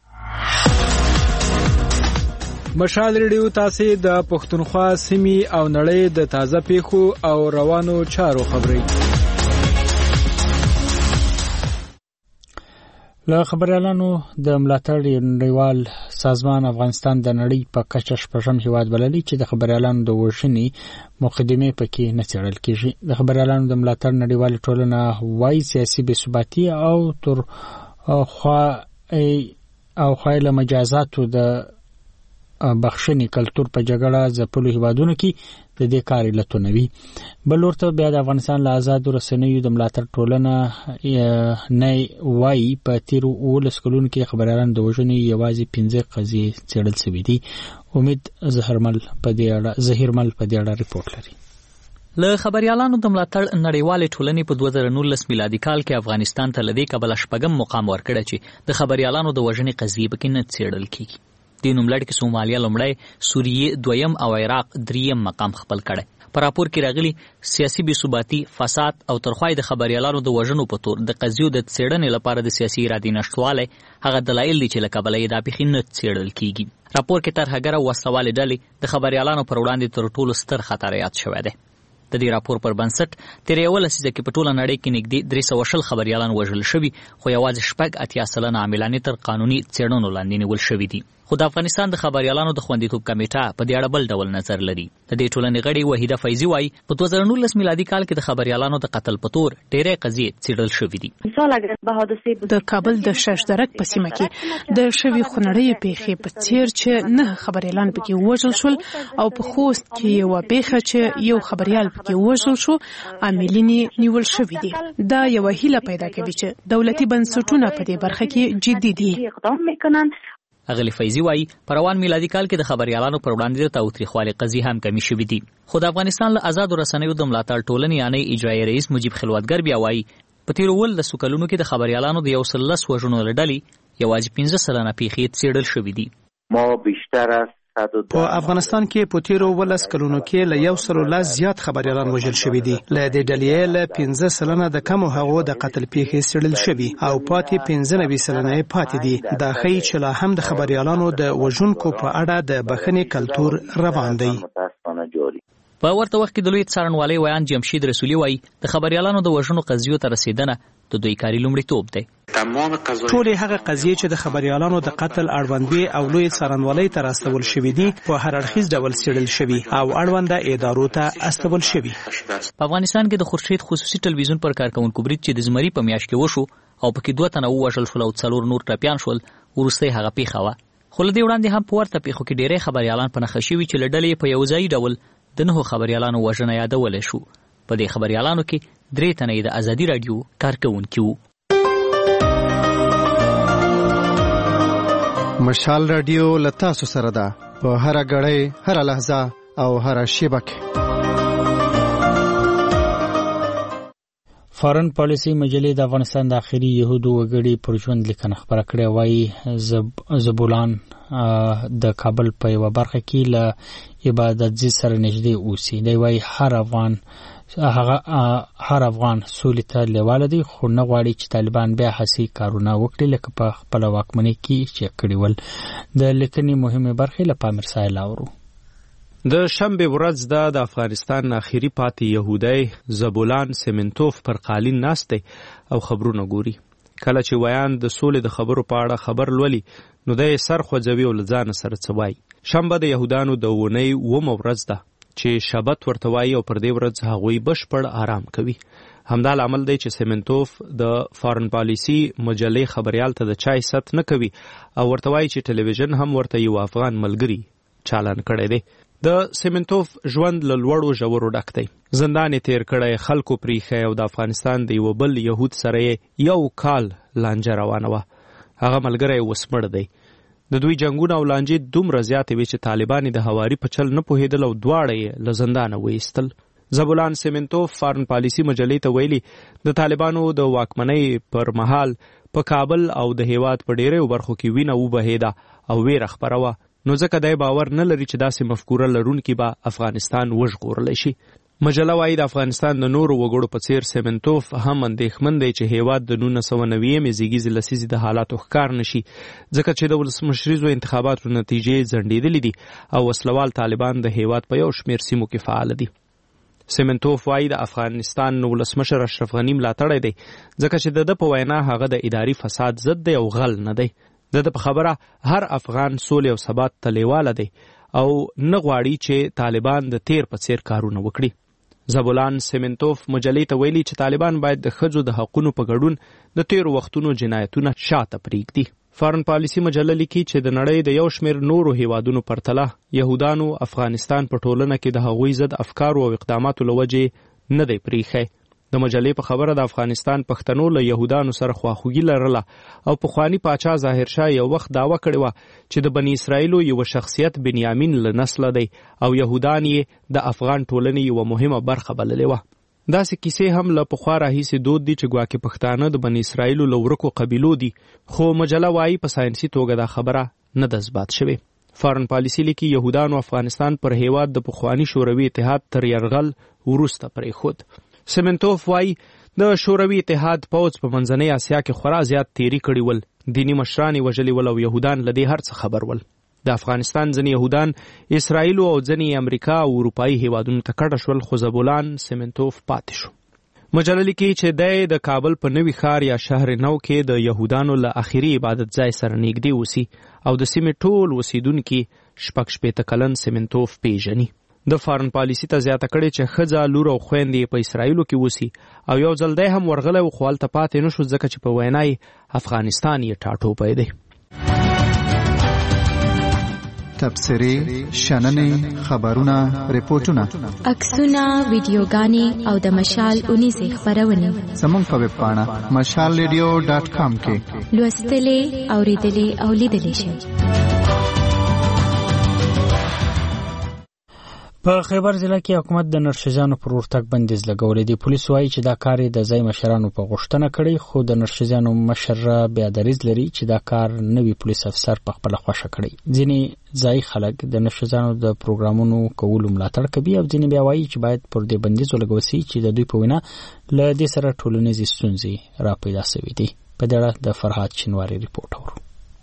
مشال ریډیو تاسو د پښتونخوا سیمې او نړۍ د تازه پیښو او روانو چارو خبري له خبريالانو د ملاتړ نړیوال سازمان افغانستان د نړۍ په کچه شپږم هیواد بللی چې د خبريالانو د وژنې مقدمه پکې نه څېړل کیږي. د خبريالانو د ملاتړ نړیوال ټولنه وايي سیاسي بې ثباتي او تر خوا او خایله مجازاتو د بخښنې کلتور په جګړه ځپلو هیوادونو کې د دې کار علتونه وي. بل ورته بیا د افغانستان له آزادو رسنیو د ملاتړ ټولنه نه وايي په تیرو اوولس کلونو کې خبريالانو د وژنې یوازې پنځه قضیې څېړل شوي دي. امید زهرمل په دې اړه زهیرمل په دې اړه ریپورت لري. له خبريالانو د ملاتړ نړیوالې ټولنې په دوه زره نولس میلادي کال کې افغانستان ته لدې کبل شپږم مقام ورکړی چې د خبريالانو د وژنې قضیې پکې نه څېړل کیږي. د نوملړ کې سومالیا لومړی، سوریه دویم او عراق دریم مقام خپل کړي. په راپور کې راغلي سیاسي بې ثباتي، فساد او ترخوای د خبريالانو د وژنو په تور د قضیو د څېړنې لپاره د سیاسي ارادې نشټوالی هغه دلایل دي چې له کبله یې دا پیښې نه څېړل کیږي. راپور کې ترهګر او وسلوالې ډلې د خبريالانو پر وړاندې تر ټولو ستر خطر یاد شوی دی. د دې راپور پر بنسټ تیر یو لسیزه کې په ټوله نړۍ کې نږدې درې سوه شل خبريالان وژل شوي، خو یوازې شپږ اتیا سلنه عاملان تر قانوني څېړنو لاندې نیول شوي دي. خو د افغانستان د خبريالانو د خوندیتوب کمیټه په دې اړه بل ډول نظر لري. د دې ټولنې غړي وحیده فیضي وایي په دوه زره نولس میلادي کال کې د خبريالانو د قتل په تور ډېرې قضیې څېړل شوي دي. د کابل د ششدرک په سیمه کې د شوي خونړۍ پیښې په څیر چې نه خبريالان پکې وژل شول او په خوست کې یو پیښه چې یو خبريال پکې وژل شو، عاملین نیول شوي دي. دا یو هیله پیدا کوي چې دولتي بنسټونه په دې برخه کې جدي دي. اغلی فیضی وایي په روان میلادي کال کې د خبريالانو پر وړاندې د تاوتریخوالي قضیې هم کمی شوي دي. خو د افغانستان له آزادو رسنیو د ملاتړ ټولنې یعنی اجرایي رئیس مجیب خلوتګر بیا وایي په تیرو ولسو کلونو کې د خبريالانو د یو سل لس وژنو له ډلې یوازې پنځه سلنه پیښې څېړل شوي دي. ما بیشتر از په افغانستان کې په تیرو ولس کلونو کې له یو سل لس زیات خبريالان وژل شوي دي. له دې ډلې له پنځه سلنه د کمو هغو د قتل پیښې څېړل شوي او پاتې پنځه نوي سلنه یې پاتې دي. دا ښیي چې لا هم د خبريالانو د وژونکو په اړه د بخښنې کلتور روان دی. په ورته وخت کې د لوی څارنوالۍ ویان جمشید رسولي وایي د خبريالانو د وژنو قضیو ته رسیدنه د دوی کاري لومړیتوب دی. ټولې هغه قضیې چې د خبريالانو د قتل اړوندوي او لوی څارنوالۍ ته راستول شوي دي په هر اړخیز ډول څېړل شوي او اړونده ادارو ته استول شوي. په افغانستان کې د خورشید خصوصي ټلویزیون پر کارکونکو برید چې د زمري په میاشت کې وشو او پکې دوه تنه ووژل شول او څلور نور ټپیان شول، وروسته هغه پیښه وه. خو له دې وړاندې هم په ورته پیښو کې ډېری خبريالان په نښه شوي چې له ډلې په یو ځایي ډول د نهو خبريالانو وژنه یادولی شو. په دې خبريالانو کې درې تنه یې د ازادي راډیو کارکونکي وو. مشال رادیو له تاسو سره ده په هر غړی، هر لحظه او هر شیبه کې. فارن پالیسی مجلې د افغانستان د اخیری يهودو وګړي پر ژوند لیکنه خبره کړې وایي زب زبولان د کابل په یو برخه کې له عبادت ځای سره نږدې اوسي. دی وایي هر افغان هغه هر افغان سولې ته لیواله دی، خو نه غواړي چې طالبان بیا هسې کارونه وکړي لکه په خپله واکمنۍ کې چې کړي ول. د لیکنې مهمې برخې له پامیر سایل اورو. د شنبه ورځ د د افغانستان اخیری پاتې يهودي زبولان سیمنتوف پر قالین ناسته او خبرونه ګوري. کله چې ویان د سولې د خبرو په اړه خبر لولي نو د سر خوځوي او لځان سره څوای. شنبه د يهودانو د ونی ومه ورځ ده چې شبت ورته وایي او پر دې ورځ هغوی بشپړ آرام کوي. همدا لامل دی چې سیمنتوف د فارن پالیسی مجلې خبريال ته د چای ست نه کوي او ورته وایي چې ټلویزیون هم ورته یو افغان ملګری چالان کړی دی. د سیمنتوف ژوند له لوړو ژورو ډک دی. زندان یې تیر کړی، خلکو پریښی او د افغانستان د یو بل یهود سره یو کال لانجه روانه وه. هغه ملګری اوس مړ دی. د دوی جنګونه او لانجې دومره زیاتې وې چې طالبان د هواري په چل نه پوهېدل او دواړه یې له زندانه وایستل. زبولان سیمنتوف فارن پالیسی مجلې ته ویلي د طالبانو د واکمنۍ پر مهال په کابل او د هیواد په ډیرو برخو کې وینه وبهېده او ویره خپره وه، نو ځکه دی باور نه لري چې داسې مفکوره لرونکي به افغانستان وژغورلی شي. مجله وایي د افغانستان د نورو وګړو په څیر سیمنتوف هم اندېښمن دی چې هیواد د نولس سوه نوي زیږیزې لسیزې د حالاتو ښکار نشي، ځکه چې د ولسمشریزو انتخاباتو نتیجې ځنډېدلې دي او وسلوال طالبان د هیواد په یو شمېر سیمو کې فعال دي. سیمنتوف وایي د افغانستان ولسمشر اشرف غني ملاتړی دی، ځکه چې د ده په وینا هغه د اداري فساد ضد دی او غل نه دی. د ده په خبره هر افغان سولې او ثبات ته لیواله دی او نه غواړي چې طالبان د تیر په څیر کارونه وکړي. زبولان سیمنتوف مجلې ته ویلي چې طالبان باید د ښځو د حقونو په ګډون د تیرو وختونو جنایتونه شاته پرېږدي. فارن پالیسی مجله لیکي چې د نړۍ د یو شمېر نورو هیوادونو پرتله یهودانو افغانستان په ټولنه کې د هغوی ضد افکارو او اقداماتو له وجې نه دی پرېښی. د مجلې په خبره د افغانستان پښتنو له یهودانو سره خواخوږي لرله او پخواني پاچا ظاهرشاه یو وخت دعوه کړې وه چې د بني اسرائیلو یو شخصیت بنیامین له نسله دی او یهودان یې د افغان ټولنې یوه مهمه برخه بللې وه. داسې کیسې هم له پخوا راهیسې دود دي چې ګواکې پښتانه د بني اسرائیلو له ورکو قبیلو دي، خو مجله وایي په ساینسي توګه دا خبره نه ده اثبات شوې. فارن پالیسی لیکي یهودانو افغانستان پر هیواد د پخواني شوروي اتحاد تر یرغل وروسته پرېښود. سیمنتوف وایي د شوروي اتحاد پوځ په منځنۍ اسیا کې خورا زیات تیری کړي ول، دیني مشران یې وژلي ول او یهودان له دې هر څه خبر ول. د افغانستان ځینې یهودان اسرائیل او ځینې امریکا او اروپایي هیوادونو ته کډه شول، خو زبولان سیمنتوف پاتې شو. مجله لیکي چې دی د کابل په نوي ښار یا شهر نو کې د یهودانو له اخري عبادت ځای سره نږدې اوسي او د سیمې ټول اوسیدونکي شپږ شپېته کلن سیمنتوف پیژني. د فارن پالیسي ته زیاته کړې چې ښځه لور او خویندې په اسرائیلو کې اوسي او یو ځل دی هم ورغلی و خو هلته پاتې نه شو ځکه چې په وینا یې افغانستان یې ټاټوپی دی. تبصرې، شننې، خبرونه، ریپورتونه، عکسونه، ویډیوګانې او د مشال اونیزې خپرونې زموږ په ویب پاڼه مشال ریډیو ډاټ کام کې لوستلې، اورېدلې او لیدلې شئ. په خیبر ضلع کې حکومت د نرښځانو پر ورتګ بندیز لګولی دی. پولیس وایي چې دا کار یې د ځای مشرانو په غوښتنه کړی، خو د نرښځانو مشر بیا دریځ لري چې دا کار نوي پولیس افسر په خپله خوښه کړی. ځینې ځایي خلک د نرښځانو د پروګرامونو کولو ملاتړ کوي او ځینې بیا وایي چې باید پر دې بندیز ولګول سي چې د دوی په وینا له دې سره ټولنیزې ستونزې را پیدا سوي دي. په دې اړه د فرهاد شینواري ریپورټ اورو.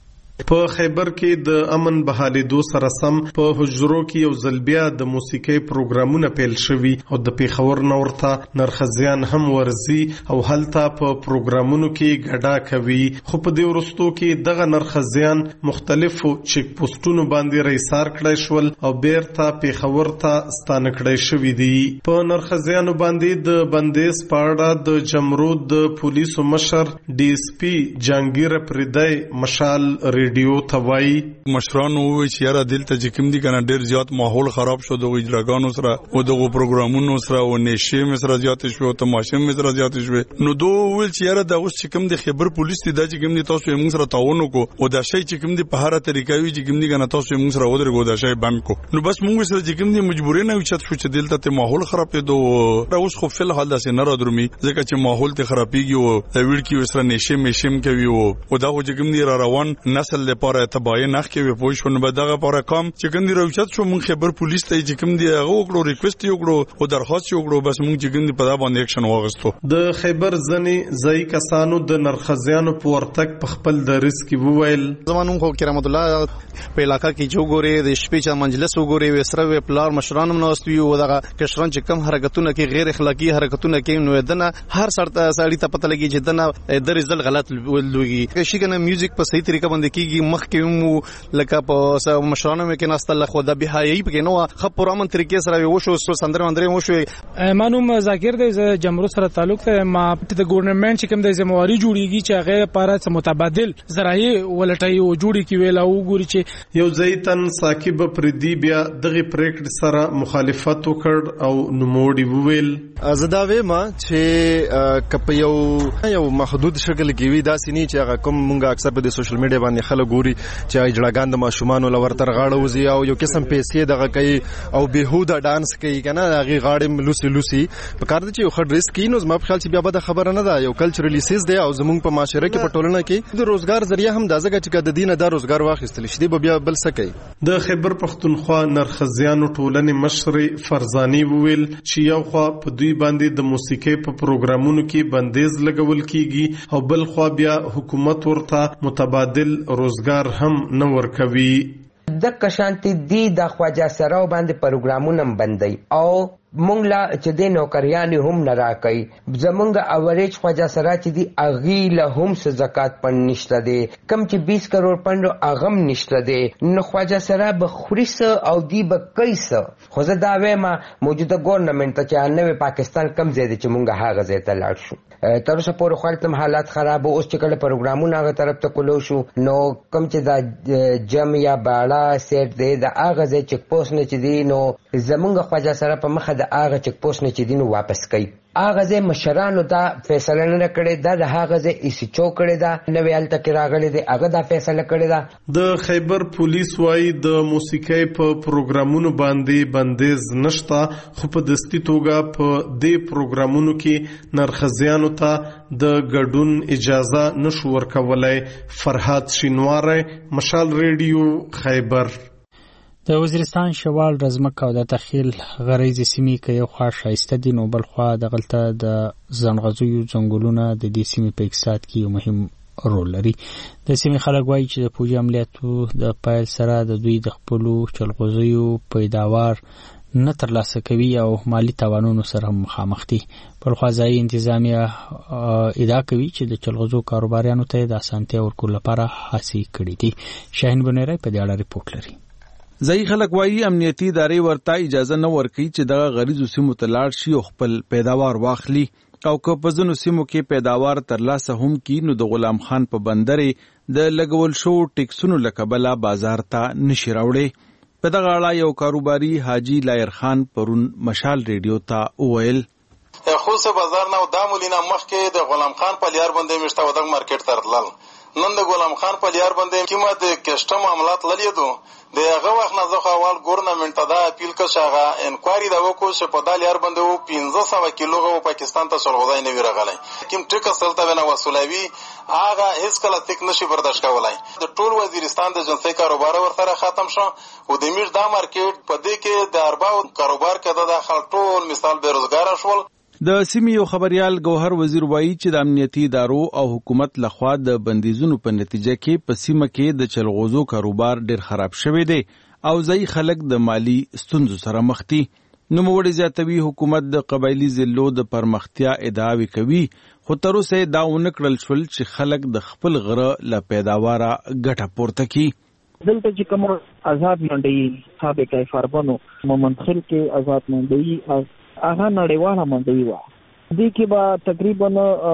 په خیبر کې د امن بحالېدو سره سم په حجرو کې یو ځل بیا د موسیقۍ پروګرامونه پیل شوي او د پیښور نه ورته نرښځیان هم ورځي او هلته په پروګرامونو کې ګډا کوي. خو په دې وروستو کې دغه نرښځیان مختلفو چیک پوسټونو باندې رایسار کړای شول او بیرته پیښور ته ستانه کړای شوي دي. په نرښځیانو باندې د بندیز په اړه د جمرود د پولیسو مشر ډي اس پي جهانګیر پردی مشال ریډیو ته وایي مشرانو وایي چې یاره دلته چې کوم دي کنه ډېر زیات ماحول خراب شو د اجراګانو سره او دغه پروګرامونو سره او نشې مې سره زیاتې شوې او تماشې مې سره زیاتې شوې. نو دوی وویل چې یاره دا اوس چې کوم د خیبر پولیس دي دا چې کوم دي تاسو یې موږ سره تعاون وکړو او دا شی چې کوم دي په هره طریقه وي چې کوم دي کنه تاسو یې موږ سره ودرېږو دا شی بند کو. نو بس موږ سره چې کوم دي مجبورې نه وچت شو چې دلته ته ماحول خراب کېدو. اوس خو فل حال داسې نه را درومي ځکه چې ماحول ته خرابېږي او د ویډ کې سره نشې مې کوي او دا خو چې کوم دي را روان نسل لپاره تباہی نه کوي. پوه شو نو به دغه لپاره کام چې کوم دي راوچت شو موږ خبر پولیس ته چې کوم دي هغه وکړو ریکوست یې وکړو او درخواست یې وکړو بس موږ چې کوم دي په دا باندې اکشن واغستو. د خیبر ځنې ځای کسانو د نرښځیانو په ورتګ په خپل دریځ کې وویل زمانو خو کرامت الله په علاقې کې جو ګوري د شپې چا مجلس وګوري وسره و پلار مشرانو منوستوي او دغه کشران چې کم حرکتونه کې غیر اخلاقی حرکتونه کې نو دنه هر سړی سړی ته پته لګي چې دنه د رزل غلط لوي شي کنه میوزیک په صحیح طریقه باندې کیږي مخ کې لکه په مشرانو کې ناستله خو د بهایي په نو خپ پرامن طریقې سره وشو سندره مندره وشو. مانوم ذاکر د جمهور سره تعلق ته ما د ګورنمنت چې کوم د ذمہواری جوړیږي چې هغه لپاره متبادل ذرایع ولټي او جوړی کی ویلا او ګوري چې یو ځایتن ساکب پردی بیا دغه پریکټ سره مخالفت وکړ او نوموړي وویل زدا وېما چې کپ یو یو محدود شکل کې وی دا سینې چې هغه کوم مونږه اکثر په سوشل میډیا باندې خلک ګوري چې اجړاګان د ماشومان لور تر غاړه وزي او یو قسم پیسې دغه کوي او بهوده ډانس کوي کنه هغه غاړې لوسی لوسی په کار دي چې یو خډ ریسک کینو زما په خیال چې بیا به خبره نه ده یو کلچرلی سیز دی او زمونږ په معاشره کې په ټولنه کې د روزګار ذریعہ هم د ځګه چې د دینه د روزګار واخیستل شي به بیا بل څه کوي. د خیبر پښتونخوا نرښځیانو ټولنې مشر فرزاني وویل چې یو خوا په دوی باندې د موسیقۍ په پروګرامونو کې بندیز لګول کیږي او بل خوا بیا حکومت ورته متبادل روزګار هم نه ورکوي. د کشانتی دی د خواجه سراو باندې پروګرامونه بندي او مونږ لا چې د نوکریانو هم نه راکړي زمونږ اوریج خواجه سرا چې دی اغي له هم څه زکات پن نشته دی کم چې بیس کروڑ پندو اغم نشته دی نو خواجه سرا به خوريس او دی به کیس خو زه دا وایم موجوده ګورنمنت ته چې نوې پاکستان کم زیاده چې مونږ هغه ځای ته لاړ شو تر اوسه پورې خپل حالات خراب اوس چې کله پروګرامونه هغه طرف ته کولو شو نو کم چې دا جم یا باړه سیټ دی دا هغه ځای چک پوسټ نه چې دی نو زمونږ خواجه سرا په مخه د هغه چک پوسټ نه چې دی نو واپس کوي هغه ځای مشرانو دا فیصله نه کړې دا د هغه ځای ایسی چو کړې دا نوې حالت کې راغلي دی هغه دا فیصله کړې دا. د خیبر پولیس وایي د موسیقۍ په پروګرامونو باندې بندیز نشته خو په دستی توګه په دې پروګرامونو کې نرښځیانو ته د ګډون اجازه نشو ورکولای. فرهاد شینواری مشال ریډیو خیبر. د وزیرستان شوال رزمک او د تخیل غریزي سیمې کې یو خوا شایسته دي نو بل خوا د غلطه د زنغزویو ځنګلونه د دې سیمې په اقتصاد کې یو مهم رول لري. د سیمې خلک وایي چې د پوجي عملیاتو د پیل سره د دوی د خپلو چلغوزیو پیداوار نه ترلاسه کوي او مالی تاوانونو سره مخامخ دي. پرخوا ځایي انتظامیه ادعا کوي چې د چلغوزو کاروباریانو ته د اسانتیا ورکولو لپاره هڅې کړې دي. شاهین بنيري په دې اړه ریپورت لري. ځایي خلک وایي امنیتي ادارې ورته اجازه نه ورکوي چې دغه غریزو سیمو ته لاړ شي او خپل پیداوار واخلي او که په ځینو سیمو کې پیداوار ترلاسه هم کړي نو د غلام خان په بندرې د لګول شو ټیکسونو له کبله بازار ته نشي راوړي. په دغه اړه یو کاروباري حاجی لایر خان پرون مشال ریډیو ته وویل خو څه بازار نه د مولینا مخکې د غلام خان په لیار باندې مشته ودغ مارکیټ ترلل نن د غلام خان په لیار باندې کیمه د کسٹم عملات للیدو د هغه وخت نه ځخه اول ګورنمنت ته دا اپیل کښه انکوایری دا وکړو چې په دال یار باندې پنځه سوه کیلو پاکستان ته چلغوزای نه ویرغلای کوم ټیکس سلطه نه وسولوي هغه هیڅ کله تک نشي برداشت کولای. د ټول وزیرستان د جنسي کاروبار ورسره ختم شو او د میټ دا مارکیټ په دې کې د ارباو کاروبار کې د خلک ټول مثال بیروزګار شول. د سیمې یو خبريال ګوهر وزیر وایي چې د امنیتي ادارو او حکومت لخوا د بندیزونو په نتیجه کې په سیمه کې د چلغوزو کاروبار ډیر خراب شوی دی او ځایي خلک د مالی ستونزو سره مخ دي. نوموړي زیاتوي حکومت د قبایلی ضلعو د پرمختیا ادعاوې کوي خو تر اوسه دا ونه کړل شول چې خلک د خپل غره له پیداواره ګټه پورته کړي. دلته چې کوم آزاد منډي سابق فاربانو مومند خل کې آزاد منډي هغه نړیواله منډي و دې کې به تقریبا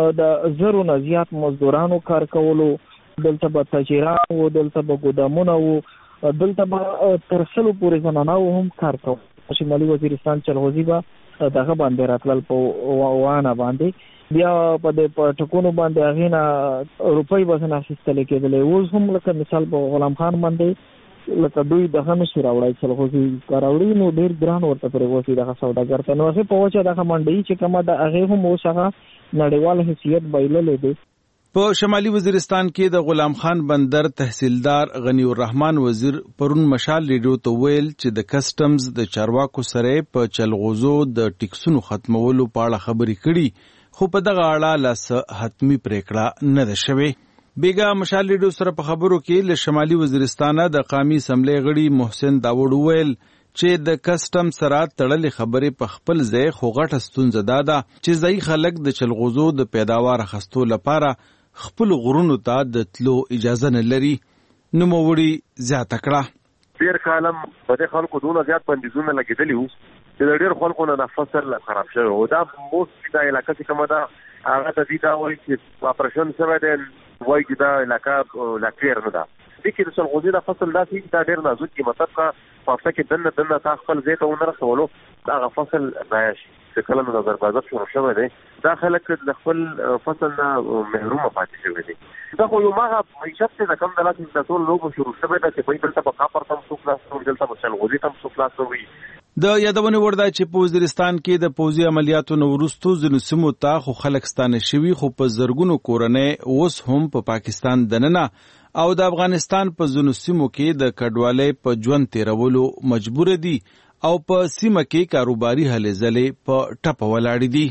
د زرو نه زیات مزدورانو کار کولو دلته به تاجران و دلته به ګودامونه و دلته به تر سلو پورې زنانه هم کار کول. شمالي وزیرستان چلغوزي به دغه باندې راتلل په وانه باندې بیا په دې ټکونو باندې هغه نه روپۍ وزن اخیستل کېدل. اوس هم لکه مثال په غلام خان باندې لکه دوی دغه نشي راوړای چلغوزي راوړي نو ډیر ګران ورته پرې وسی دغه سوداګر ته نو هغه په وجه دغه منډي چې کومه د هغه هم اوسه نړیوال حیثیت بایللې دي. په شمالي وزیرستان کې د غلام خان بندر تحصیلدار غنی الرحمن وزیر پرون مشال ریډیو ته ویل چې د کسٹمز د چارواکو سره په چلغوزو د ټیکسونو ختمولو په اړه خبرې کړي خو په دغه اړه لاس حتمی پریکړه نه ده شوې. بیګا مشال ریډیو سره په خبرو کې له شمالي وزیرستانه د قومي اسمبلی غړي محسن داوود ویل چې د کسٹم سره تړلې خبرې په خپل ځای خو غټه ستونزه ده چې ځای خلک د چلغوزو د پیداوار خستو لپاره خپل غرونو ته د تلو اجازه نه لري. نو موړي زیاته کړه ډیر کالم په دې خلکو دونه زیات بندیزونه لګیدلی وو چې ډیر خلکو نه فصل خراب شوی او دا موست دا علاقه چې کومه ده هغه د دې دا وایي چې اپریشن شوی دی وایي چې دا علاقه لاکیر نه ده. دې کې د چلغوزي د فصل داسې دا ډیر نازک کې مطلب کا پافته کې دنه دنه تا خپل ځای ته ونه رسولو هغه فصل ضایع شي. چې کله نو د بازار شروع شوی دی دا خلک د خپل فصل نه محروم پاتې شوی دي. دا خو یو ماغه معیشت څخه کم د لاسه د ټول لوبو شروع شوی دی چې په دلته په کاپر تم څو کلاس نو دلته په چلغوزي تم څو کلاس وي. د یادونه ورده چې په وزیرستان کې د پوځي عملیاتو نو وروسته ځینو سیمو ته خو خلک ستانه شوي خو په زرګونو کورنۍ اوس هم په پا پاکستان دننه او د افغانستان په ځینو سیمو کې د کډوالۍ په ژوند تیرولو مجبور دي او په سیمه کې کاروباري هلې ځلې په ټپه ولاړې دي.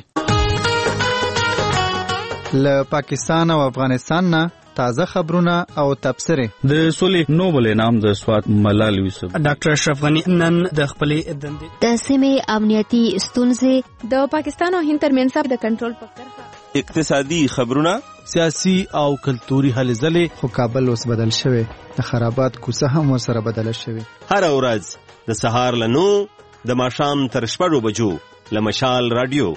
له پاکستان او افغانستان نه تازه خبرونه او تبصره. د سولې نوبل انعام د سوات ملال یوسف ډاکټر اشرف غنی نن د خپلې دندې د سیمې امنیتي ستونزې د پاکستان او هند ترمنځ د کنټرول په کرښه اقتصادي خبرونه سیاسي او کلتوري هلې ځلې خو کابل اوس بدل شوی د خرابات کوڅه هم ورسره بدل شوی. هر ورځ د سهار له نو د ماښام تر شپږو بجو له مشال رادیو.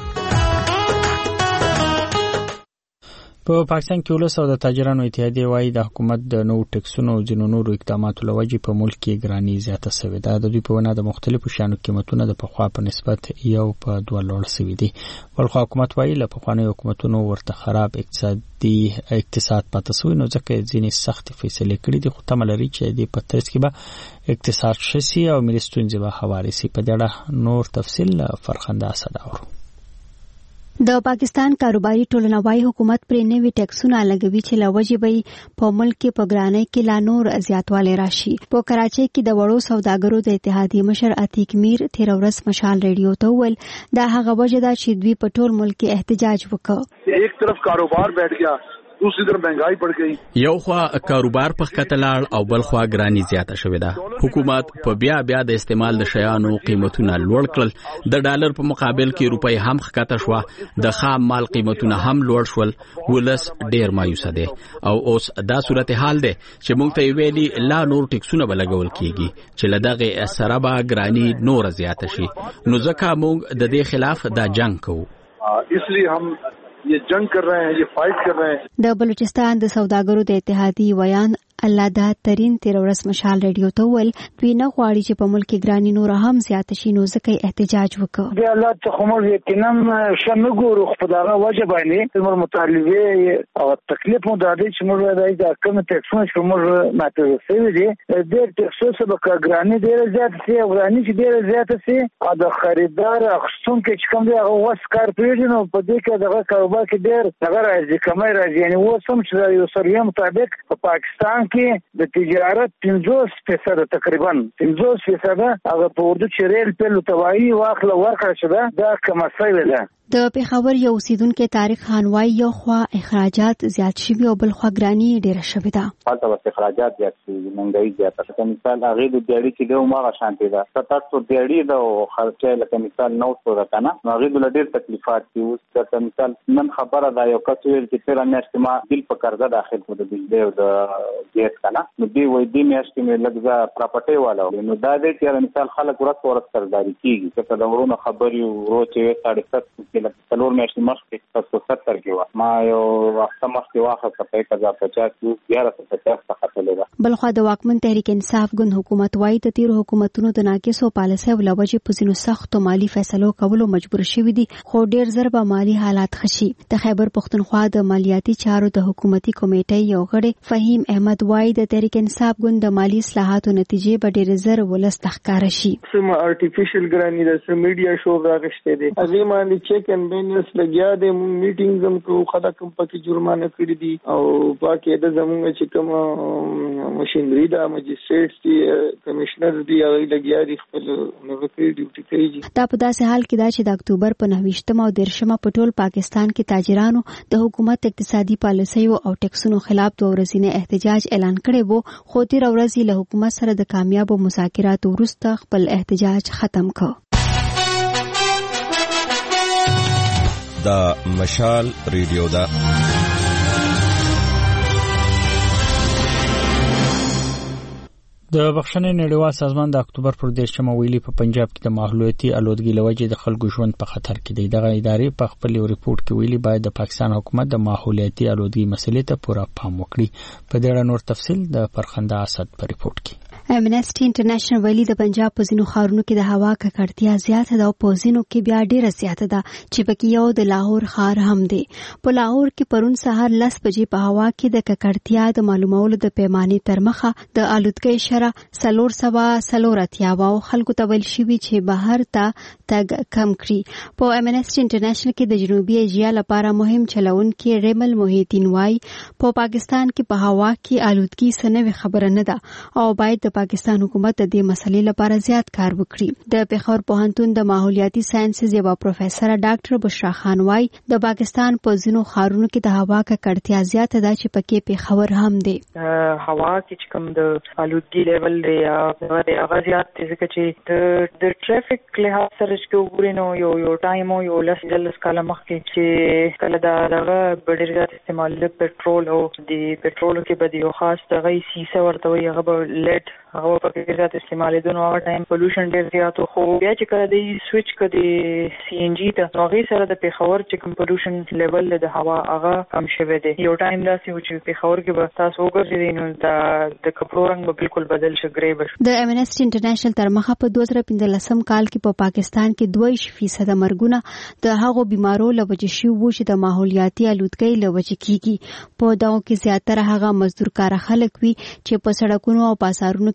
په پاکستان کې ولس او د تاجرانو اتحادیه وایي د حکومت د نوو ټکسونو او ځینو نورو اقداماتو له وجې په ملک کې ګراني زیاته شوې ده. د دوی په وینا د مختلفو شیانو قیمتونه د پخوا په نسبت یو په دوه لوړ شوي دي. بلخو حکومت وایي له پخوانیو حکومتونو ورته خراب اقتصادي اقتصاد پاتې شوی نو ځکه ځینې سختې فیصلې کړي دي خو تمه لري چې دې په ترڅ کې به اقتصاد ښه سي او ملي ستونزې به هوارې سي. په دې اړه نور تفصیل فرخنده اسد اورو. د پاکستان کاروباري ټولنه وايي حکومت پرې نوي ټیکسونه لګوي چې لوجه به په ملک کې په ګرانۍ کې لا نور زیاتوالی راشي. په کراچۍ کې د وړو سوداګرو د اتحادیې مشر عتیق میر تیر ورځ مشال ریډیو ته وویل دا هغه وجه ده چې دوی په ټول ملک کې احتجاج وکړ. ایک طرف کاروبار بیٹھ گیا دوسری طرف महंगाई बढ़ गई. یو خوا کاروبار په کتلال او بل خوا ګرانی زیاته شوې ده. حکومت په بیا بیا د استعمال د شیانو قیمتونه لوړ کړل. د ډالر په مقابل کې روپۍ هم ښکته شو. د خام مال قیمتونه هم لوړ شول. ولس ډیر مایوسه دي او اوس دا صورت حال دی چې موږ ته ویلي لا نور ټیکسونه بلګول کیږي چې لدغه سره به ګرانی نور زیاته شي. نو ځکه موږ د دې خلاف دا جنگ کوو. इसलिए हम ये जंग कर रहे हैं, ये फाइट कर रहे हैं. د بلوچستان د سوداګرو د اتحادیې ویان الله دا ترين تیر ورځ مشال ریډیو ته ول دوی نه غواړي چې په ملک کې ګرانی نور هم زیات شي نو ځکه احتجاج وکړ. د الله ته خمر یقینا شنګورو خدای واجب باندې موږ مطالبه او تکلیف مو د دې چې موږ راځي د کوم ټیکسونه چې موږ ماته رسېږي دي د ټیکسو سبب ګرانی ډیر زیات شي او ګرانی چې ډیر زیات شي او د خریدار اخستون کې چې کوم دی هغه وسکار پیژنو په دې کې دغه کاروبار کې ډیر هغه راځي کمای راځي یعنی و سم چې یو سریه مطابق په پاکستان کې د تجارت پنځوس فیصد تقریبا پنځوس فیصد هغه په اردو چې ریل په توایي واخله ورکړه شوه دا کومه څه ده. د پیښور یو اوسیدونکو طارق خان وايي یو خوا اخراجات زیات شوي او بل خوا ګرانی ډیره شوې ده. حالت واسه اخراجات زیات شوي منګي زیاته شوه. مثال هغه د دیاړي چې دوه ماغه شانتي ده ستاسو سو دیاړي ده او خرچه لکه مثال نو سو ده کنه هغه د ډیر تکلیفات دي. اوس د مثال نن خبره ده یو کس ویل چې تر میاشتې ما بل په قرضه داخل کړو د بجلی او د ګیس کنه نو دی وای دی میاشتې مې لږه پراپرټي والو نو دا دې چې مثال خلک ورته ورته سرداري کیږي چې دا ورونه خبري ورو چې ساړه ست څلور میاشتې مخکې تاسو ستر کې و ما یو وخت مخکې واخه په یک هزار پچاس یو یاره پچاس څخه تللی. بل خو د واکمن تحریک انصاف ګوند حکومت وايي د تیر حکومتونو د ناقصو پالیسۍ ولوجې په ځینو سختو مالی فیصلو کولو مجبور شوي دي خو ډیر زر به مالی حالات خشي. د خیبر پښتونخوا د مالیاتي چارو د حکومتي کمیټې یو غړی فهیم احمد وايي د تحریک انصاف ګوند د مالی اصلاحاتو نتیجې به ډیر زر ولس تخکار شي. سم ارتفیشل ګرانی د میډیا شو راغشته دي ازي باندې چیک اند بیلنس لګیا د میټینګ زم کو خدا کوم پکې جرمانه کړی دي او باقي د زموږ چې کوم ماشينري دا مجستریټس دي کمشنر دي هغه لګیا دي خپل نوکری ډیوټي کوي. دا په داسې حال کې دا چې د اکتوبر په نهویشتمه او دیرشمه په ټول پاکستان کې تاجرانو د حکومت اقتصادي پالیسیو او ټیکسونو خلاف دوه ورځې احتجاج اعلان کړی وو خو تیر ورځ له حکومت سره د کامیابو مذاکراتو وروسته خپل احتجاج ختم کړ. دا مشال ریډیو دا د بخښنې نړیوال سازمان د اکتوبر پر دیرشمه ویلي په پنجاب کې د ماحولیاتي آلودګۍ لوجې د خلکو ژوند په خطر کې دی. دغه ادارې په خپل ریپورت کې ویلي باید د پاکستان حکومت د ماحولیاتي آلودګۍ مسلې ته پوره پام وکړي. په دې اړه نور تفصیل د فرخنده اسد په ریپورت کې. امنسټي انټرنیشنل ویلي د پنجاب په ځینو ښارونو کې د هوا ککړتیا زیاته ده او په ځینو کې بیا ډیره زیاته ده چې پکې یو د لاهور ښار هم دی. په لاهور کې پرون سهار لس بجې په هوا کې د ککړتیا د معلومولو د پیمانې تر مخه د آلودګۍ شرح څلور سوه څلور اتیا وه او خلکو ته ویل شوي چې بهر ته تګ کم کړي. په امنسټي انټرنیشنل کې د جنوبي ایشیا لپاره مهم چلونکي ریمل موهیدین وایي په پاکستان کې په هوا کې آلودګي څه نوې خبره نه ده او باید د پاکستان حکومت د دې مسلې لپاره زیات کار وکړي. د پېښور پوهنتون د ماحولیاتي ساينسز یوه پروفیسور ډاکټر بشرا خان وايي د پاکستان په ځینو ښارونو کې د هوا ککړتیا زیاته ده چې پکې پېښور هم دی. هوا کې چې کوم د آلودګي لیول دی هغه زیات دی ځکه چې د ټریفیک له حساب سره چې وګورئ نو یو یو ټایم یو لس دلس کاله مخکې چې کله دا دغه ډېر زیات استعمال د پټرول او د پټرولو کې به د یو خاص دغه سیسه ورته وایي هغه به لیډ هغه په کې زیات استعمالېدو نو هغه ټایم پولوشن ډېر زیات خو بیا چې کله دی سویچ کړي سی ان جي ته نو هغې سره د پېښور چې کوم پولوشن لیول د هوا هغه کم شوی دی. یو ټایم داسې و چې پېښور کې به تاسو وګرځېدئ نو د کپړو رنګ به بالکل بدل شي ګرې به شي. د امنسټي انټرنیشنل تر مخه په دوه زره پنځلسم کال کې په پاکستان کې دوه ویشت فیصده مرګونه د هغو بیمارو له وجې شوي وو چې د ماحولیاتي آلودګۍ له وجې کېږي. په دغو کې زیاتره هغه مزدور کاره خلک وي چې په سړکونو او بازارونو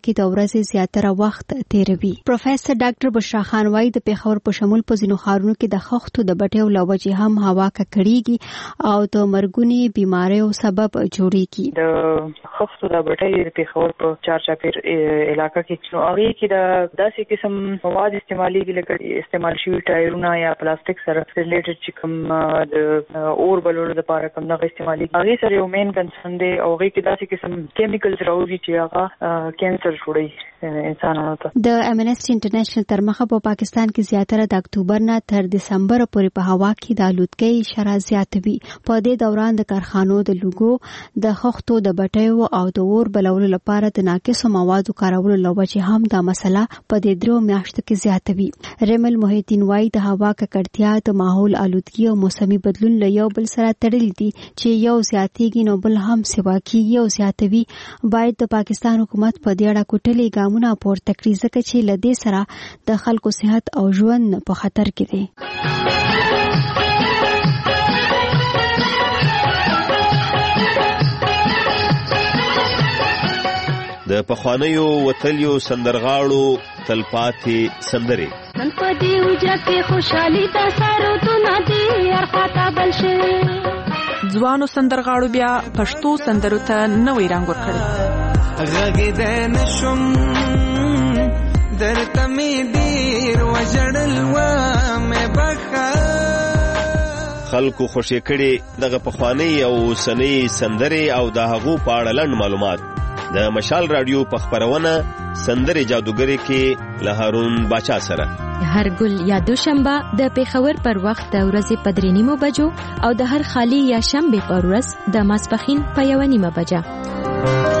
کې د ورځې زیاتره وخت تیروي. پروفیسور ډاکټر بشرا خان وايي د پیښور په شمول په ځینو ښارونو کې د خښتو د بټیو له وجې هم هوا ککړېږي او د مرګوني بیماریو سبب جوړېږي. د خښتو د بټۍ د پیښور په چارچاپیر علاقه کې نو هغه کې د داسې قسم مواد استعمالېږي لکه استعمال شوي ټایرونه یا پلاستیک سره ریلیټډ چې کوم د اور بلولو لپاره کوم دغه استعمالېږي. هغې سره یو مین کنسرن دی او هغې کې داسې قسم کیمیکلز راوځي چې هغه کینسر جوړوي انسانانو ته. د امنسټي انټرنیشنل تر مخه په پاکستان کې زیاتره د اکتوبر نه تر دسمبر پورې په هوا کې د آلودګۍ شرح زیاته وي. په دې دوران د کارخانو د لوګو د خښتو د بټیو او د اور بلولو لپاره د ناقصو موادو کارولو له وجې هم دا مسله په دې درو میاشتو کې زیاته وي. رمل محی الدین وايي د هوا ککړتیا د ماحول آلودګي او موسمي بدلون له یو بل سره تړلي دي چې یو زیاتېږي نو بل هم سوا کېږي او زیاتوي. باید د پاکستان حکومت په دې اړه کوټلې ګامونه پورته کړي ځکه چې له دې سره د خلکو صحت او ژوند په خطر کې دی. د پخوانیو وتلیو سندرغاړو تلپاتې سندرې نن په دې وجه کې خوشحالي د سرودونه دي ارخواته بل شي. ځوانو سندرغاړو بیا پښتو سندرو ته نوې رنګ ورکړی. غږېدی نشم درته مې ډېر وژړل ومې بخښه. خلکو خوشې کړي دغه پخوانۍ او اوسنۍ سندرې او د هغو په اړه لنډ معلومات د مشال رادیو په خپرونه سندرې جادوګري کې له هارون باچا سره هر ګل یا دوشنبه د پیښور پر وخت د ورځې په درې نیمو بجو او د هر خالی یا شنبه پر ورځ د ماسپښین په یو نیمه بجه.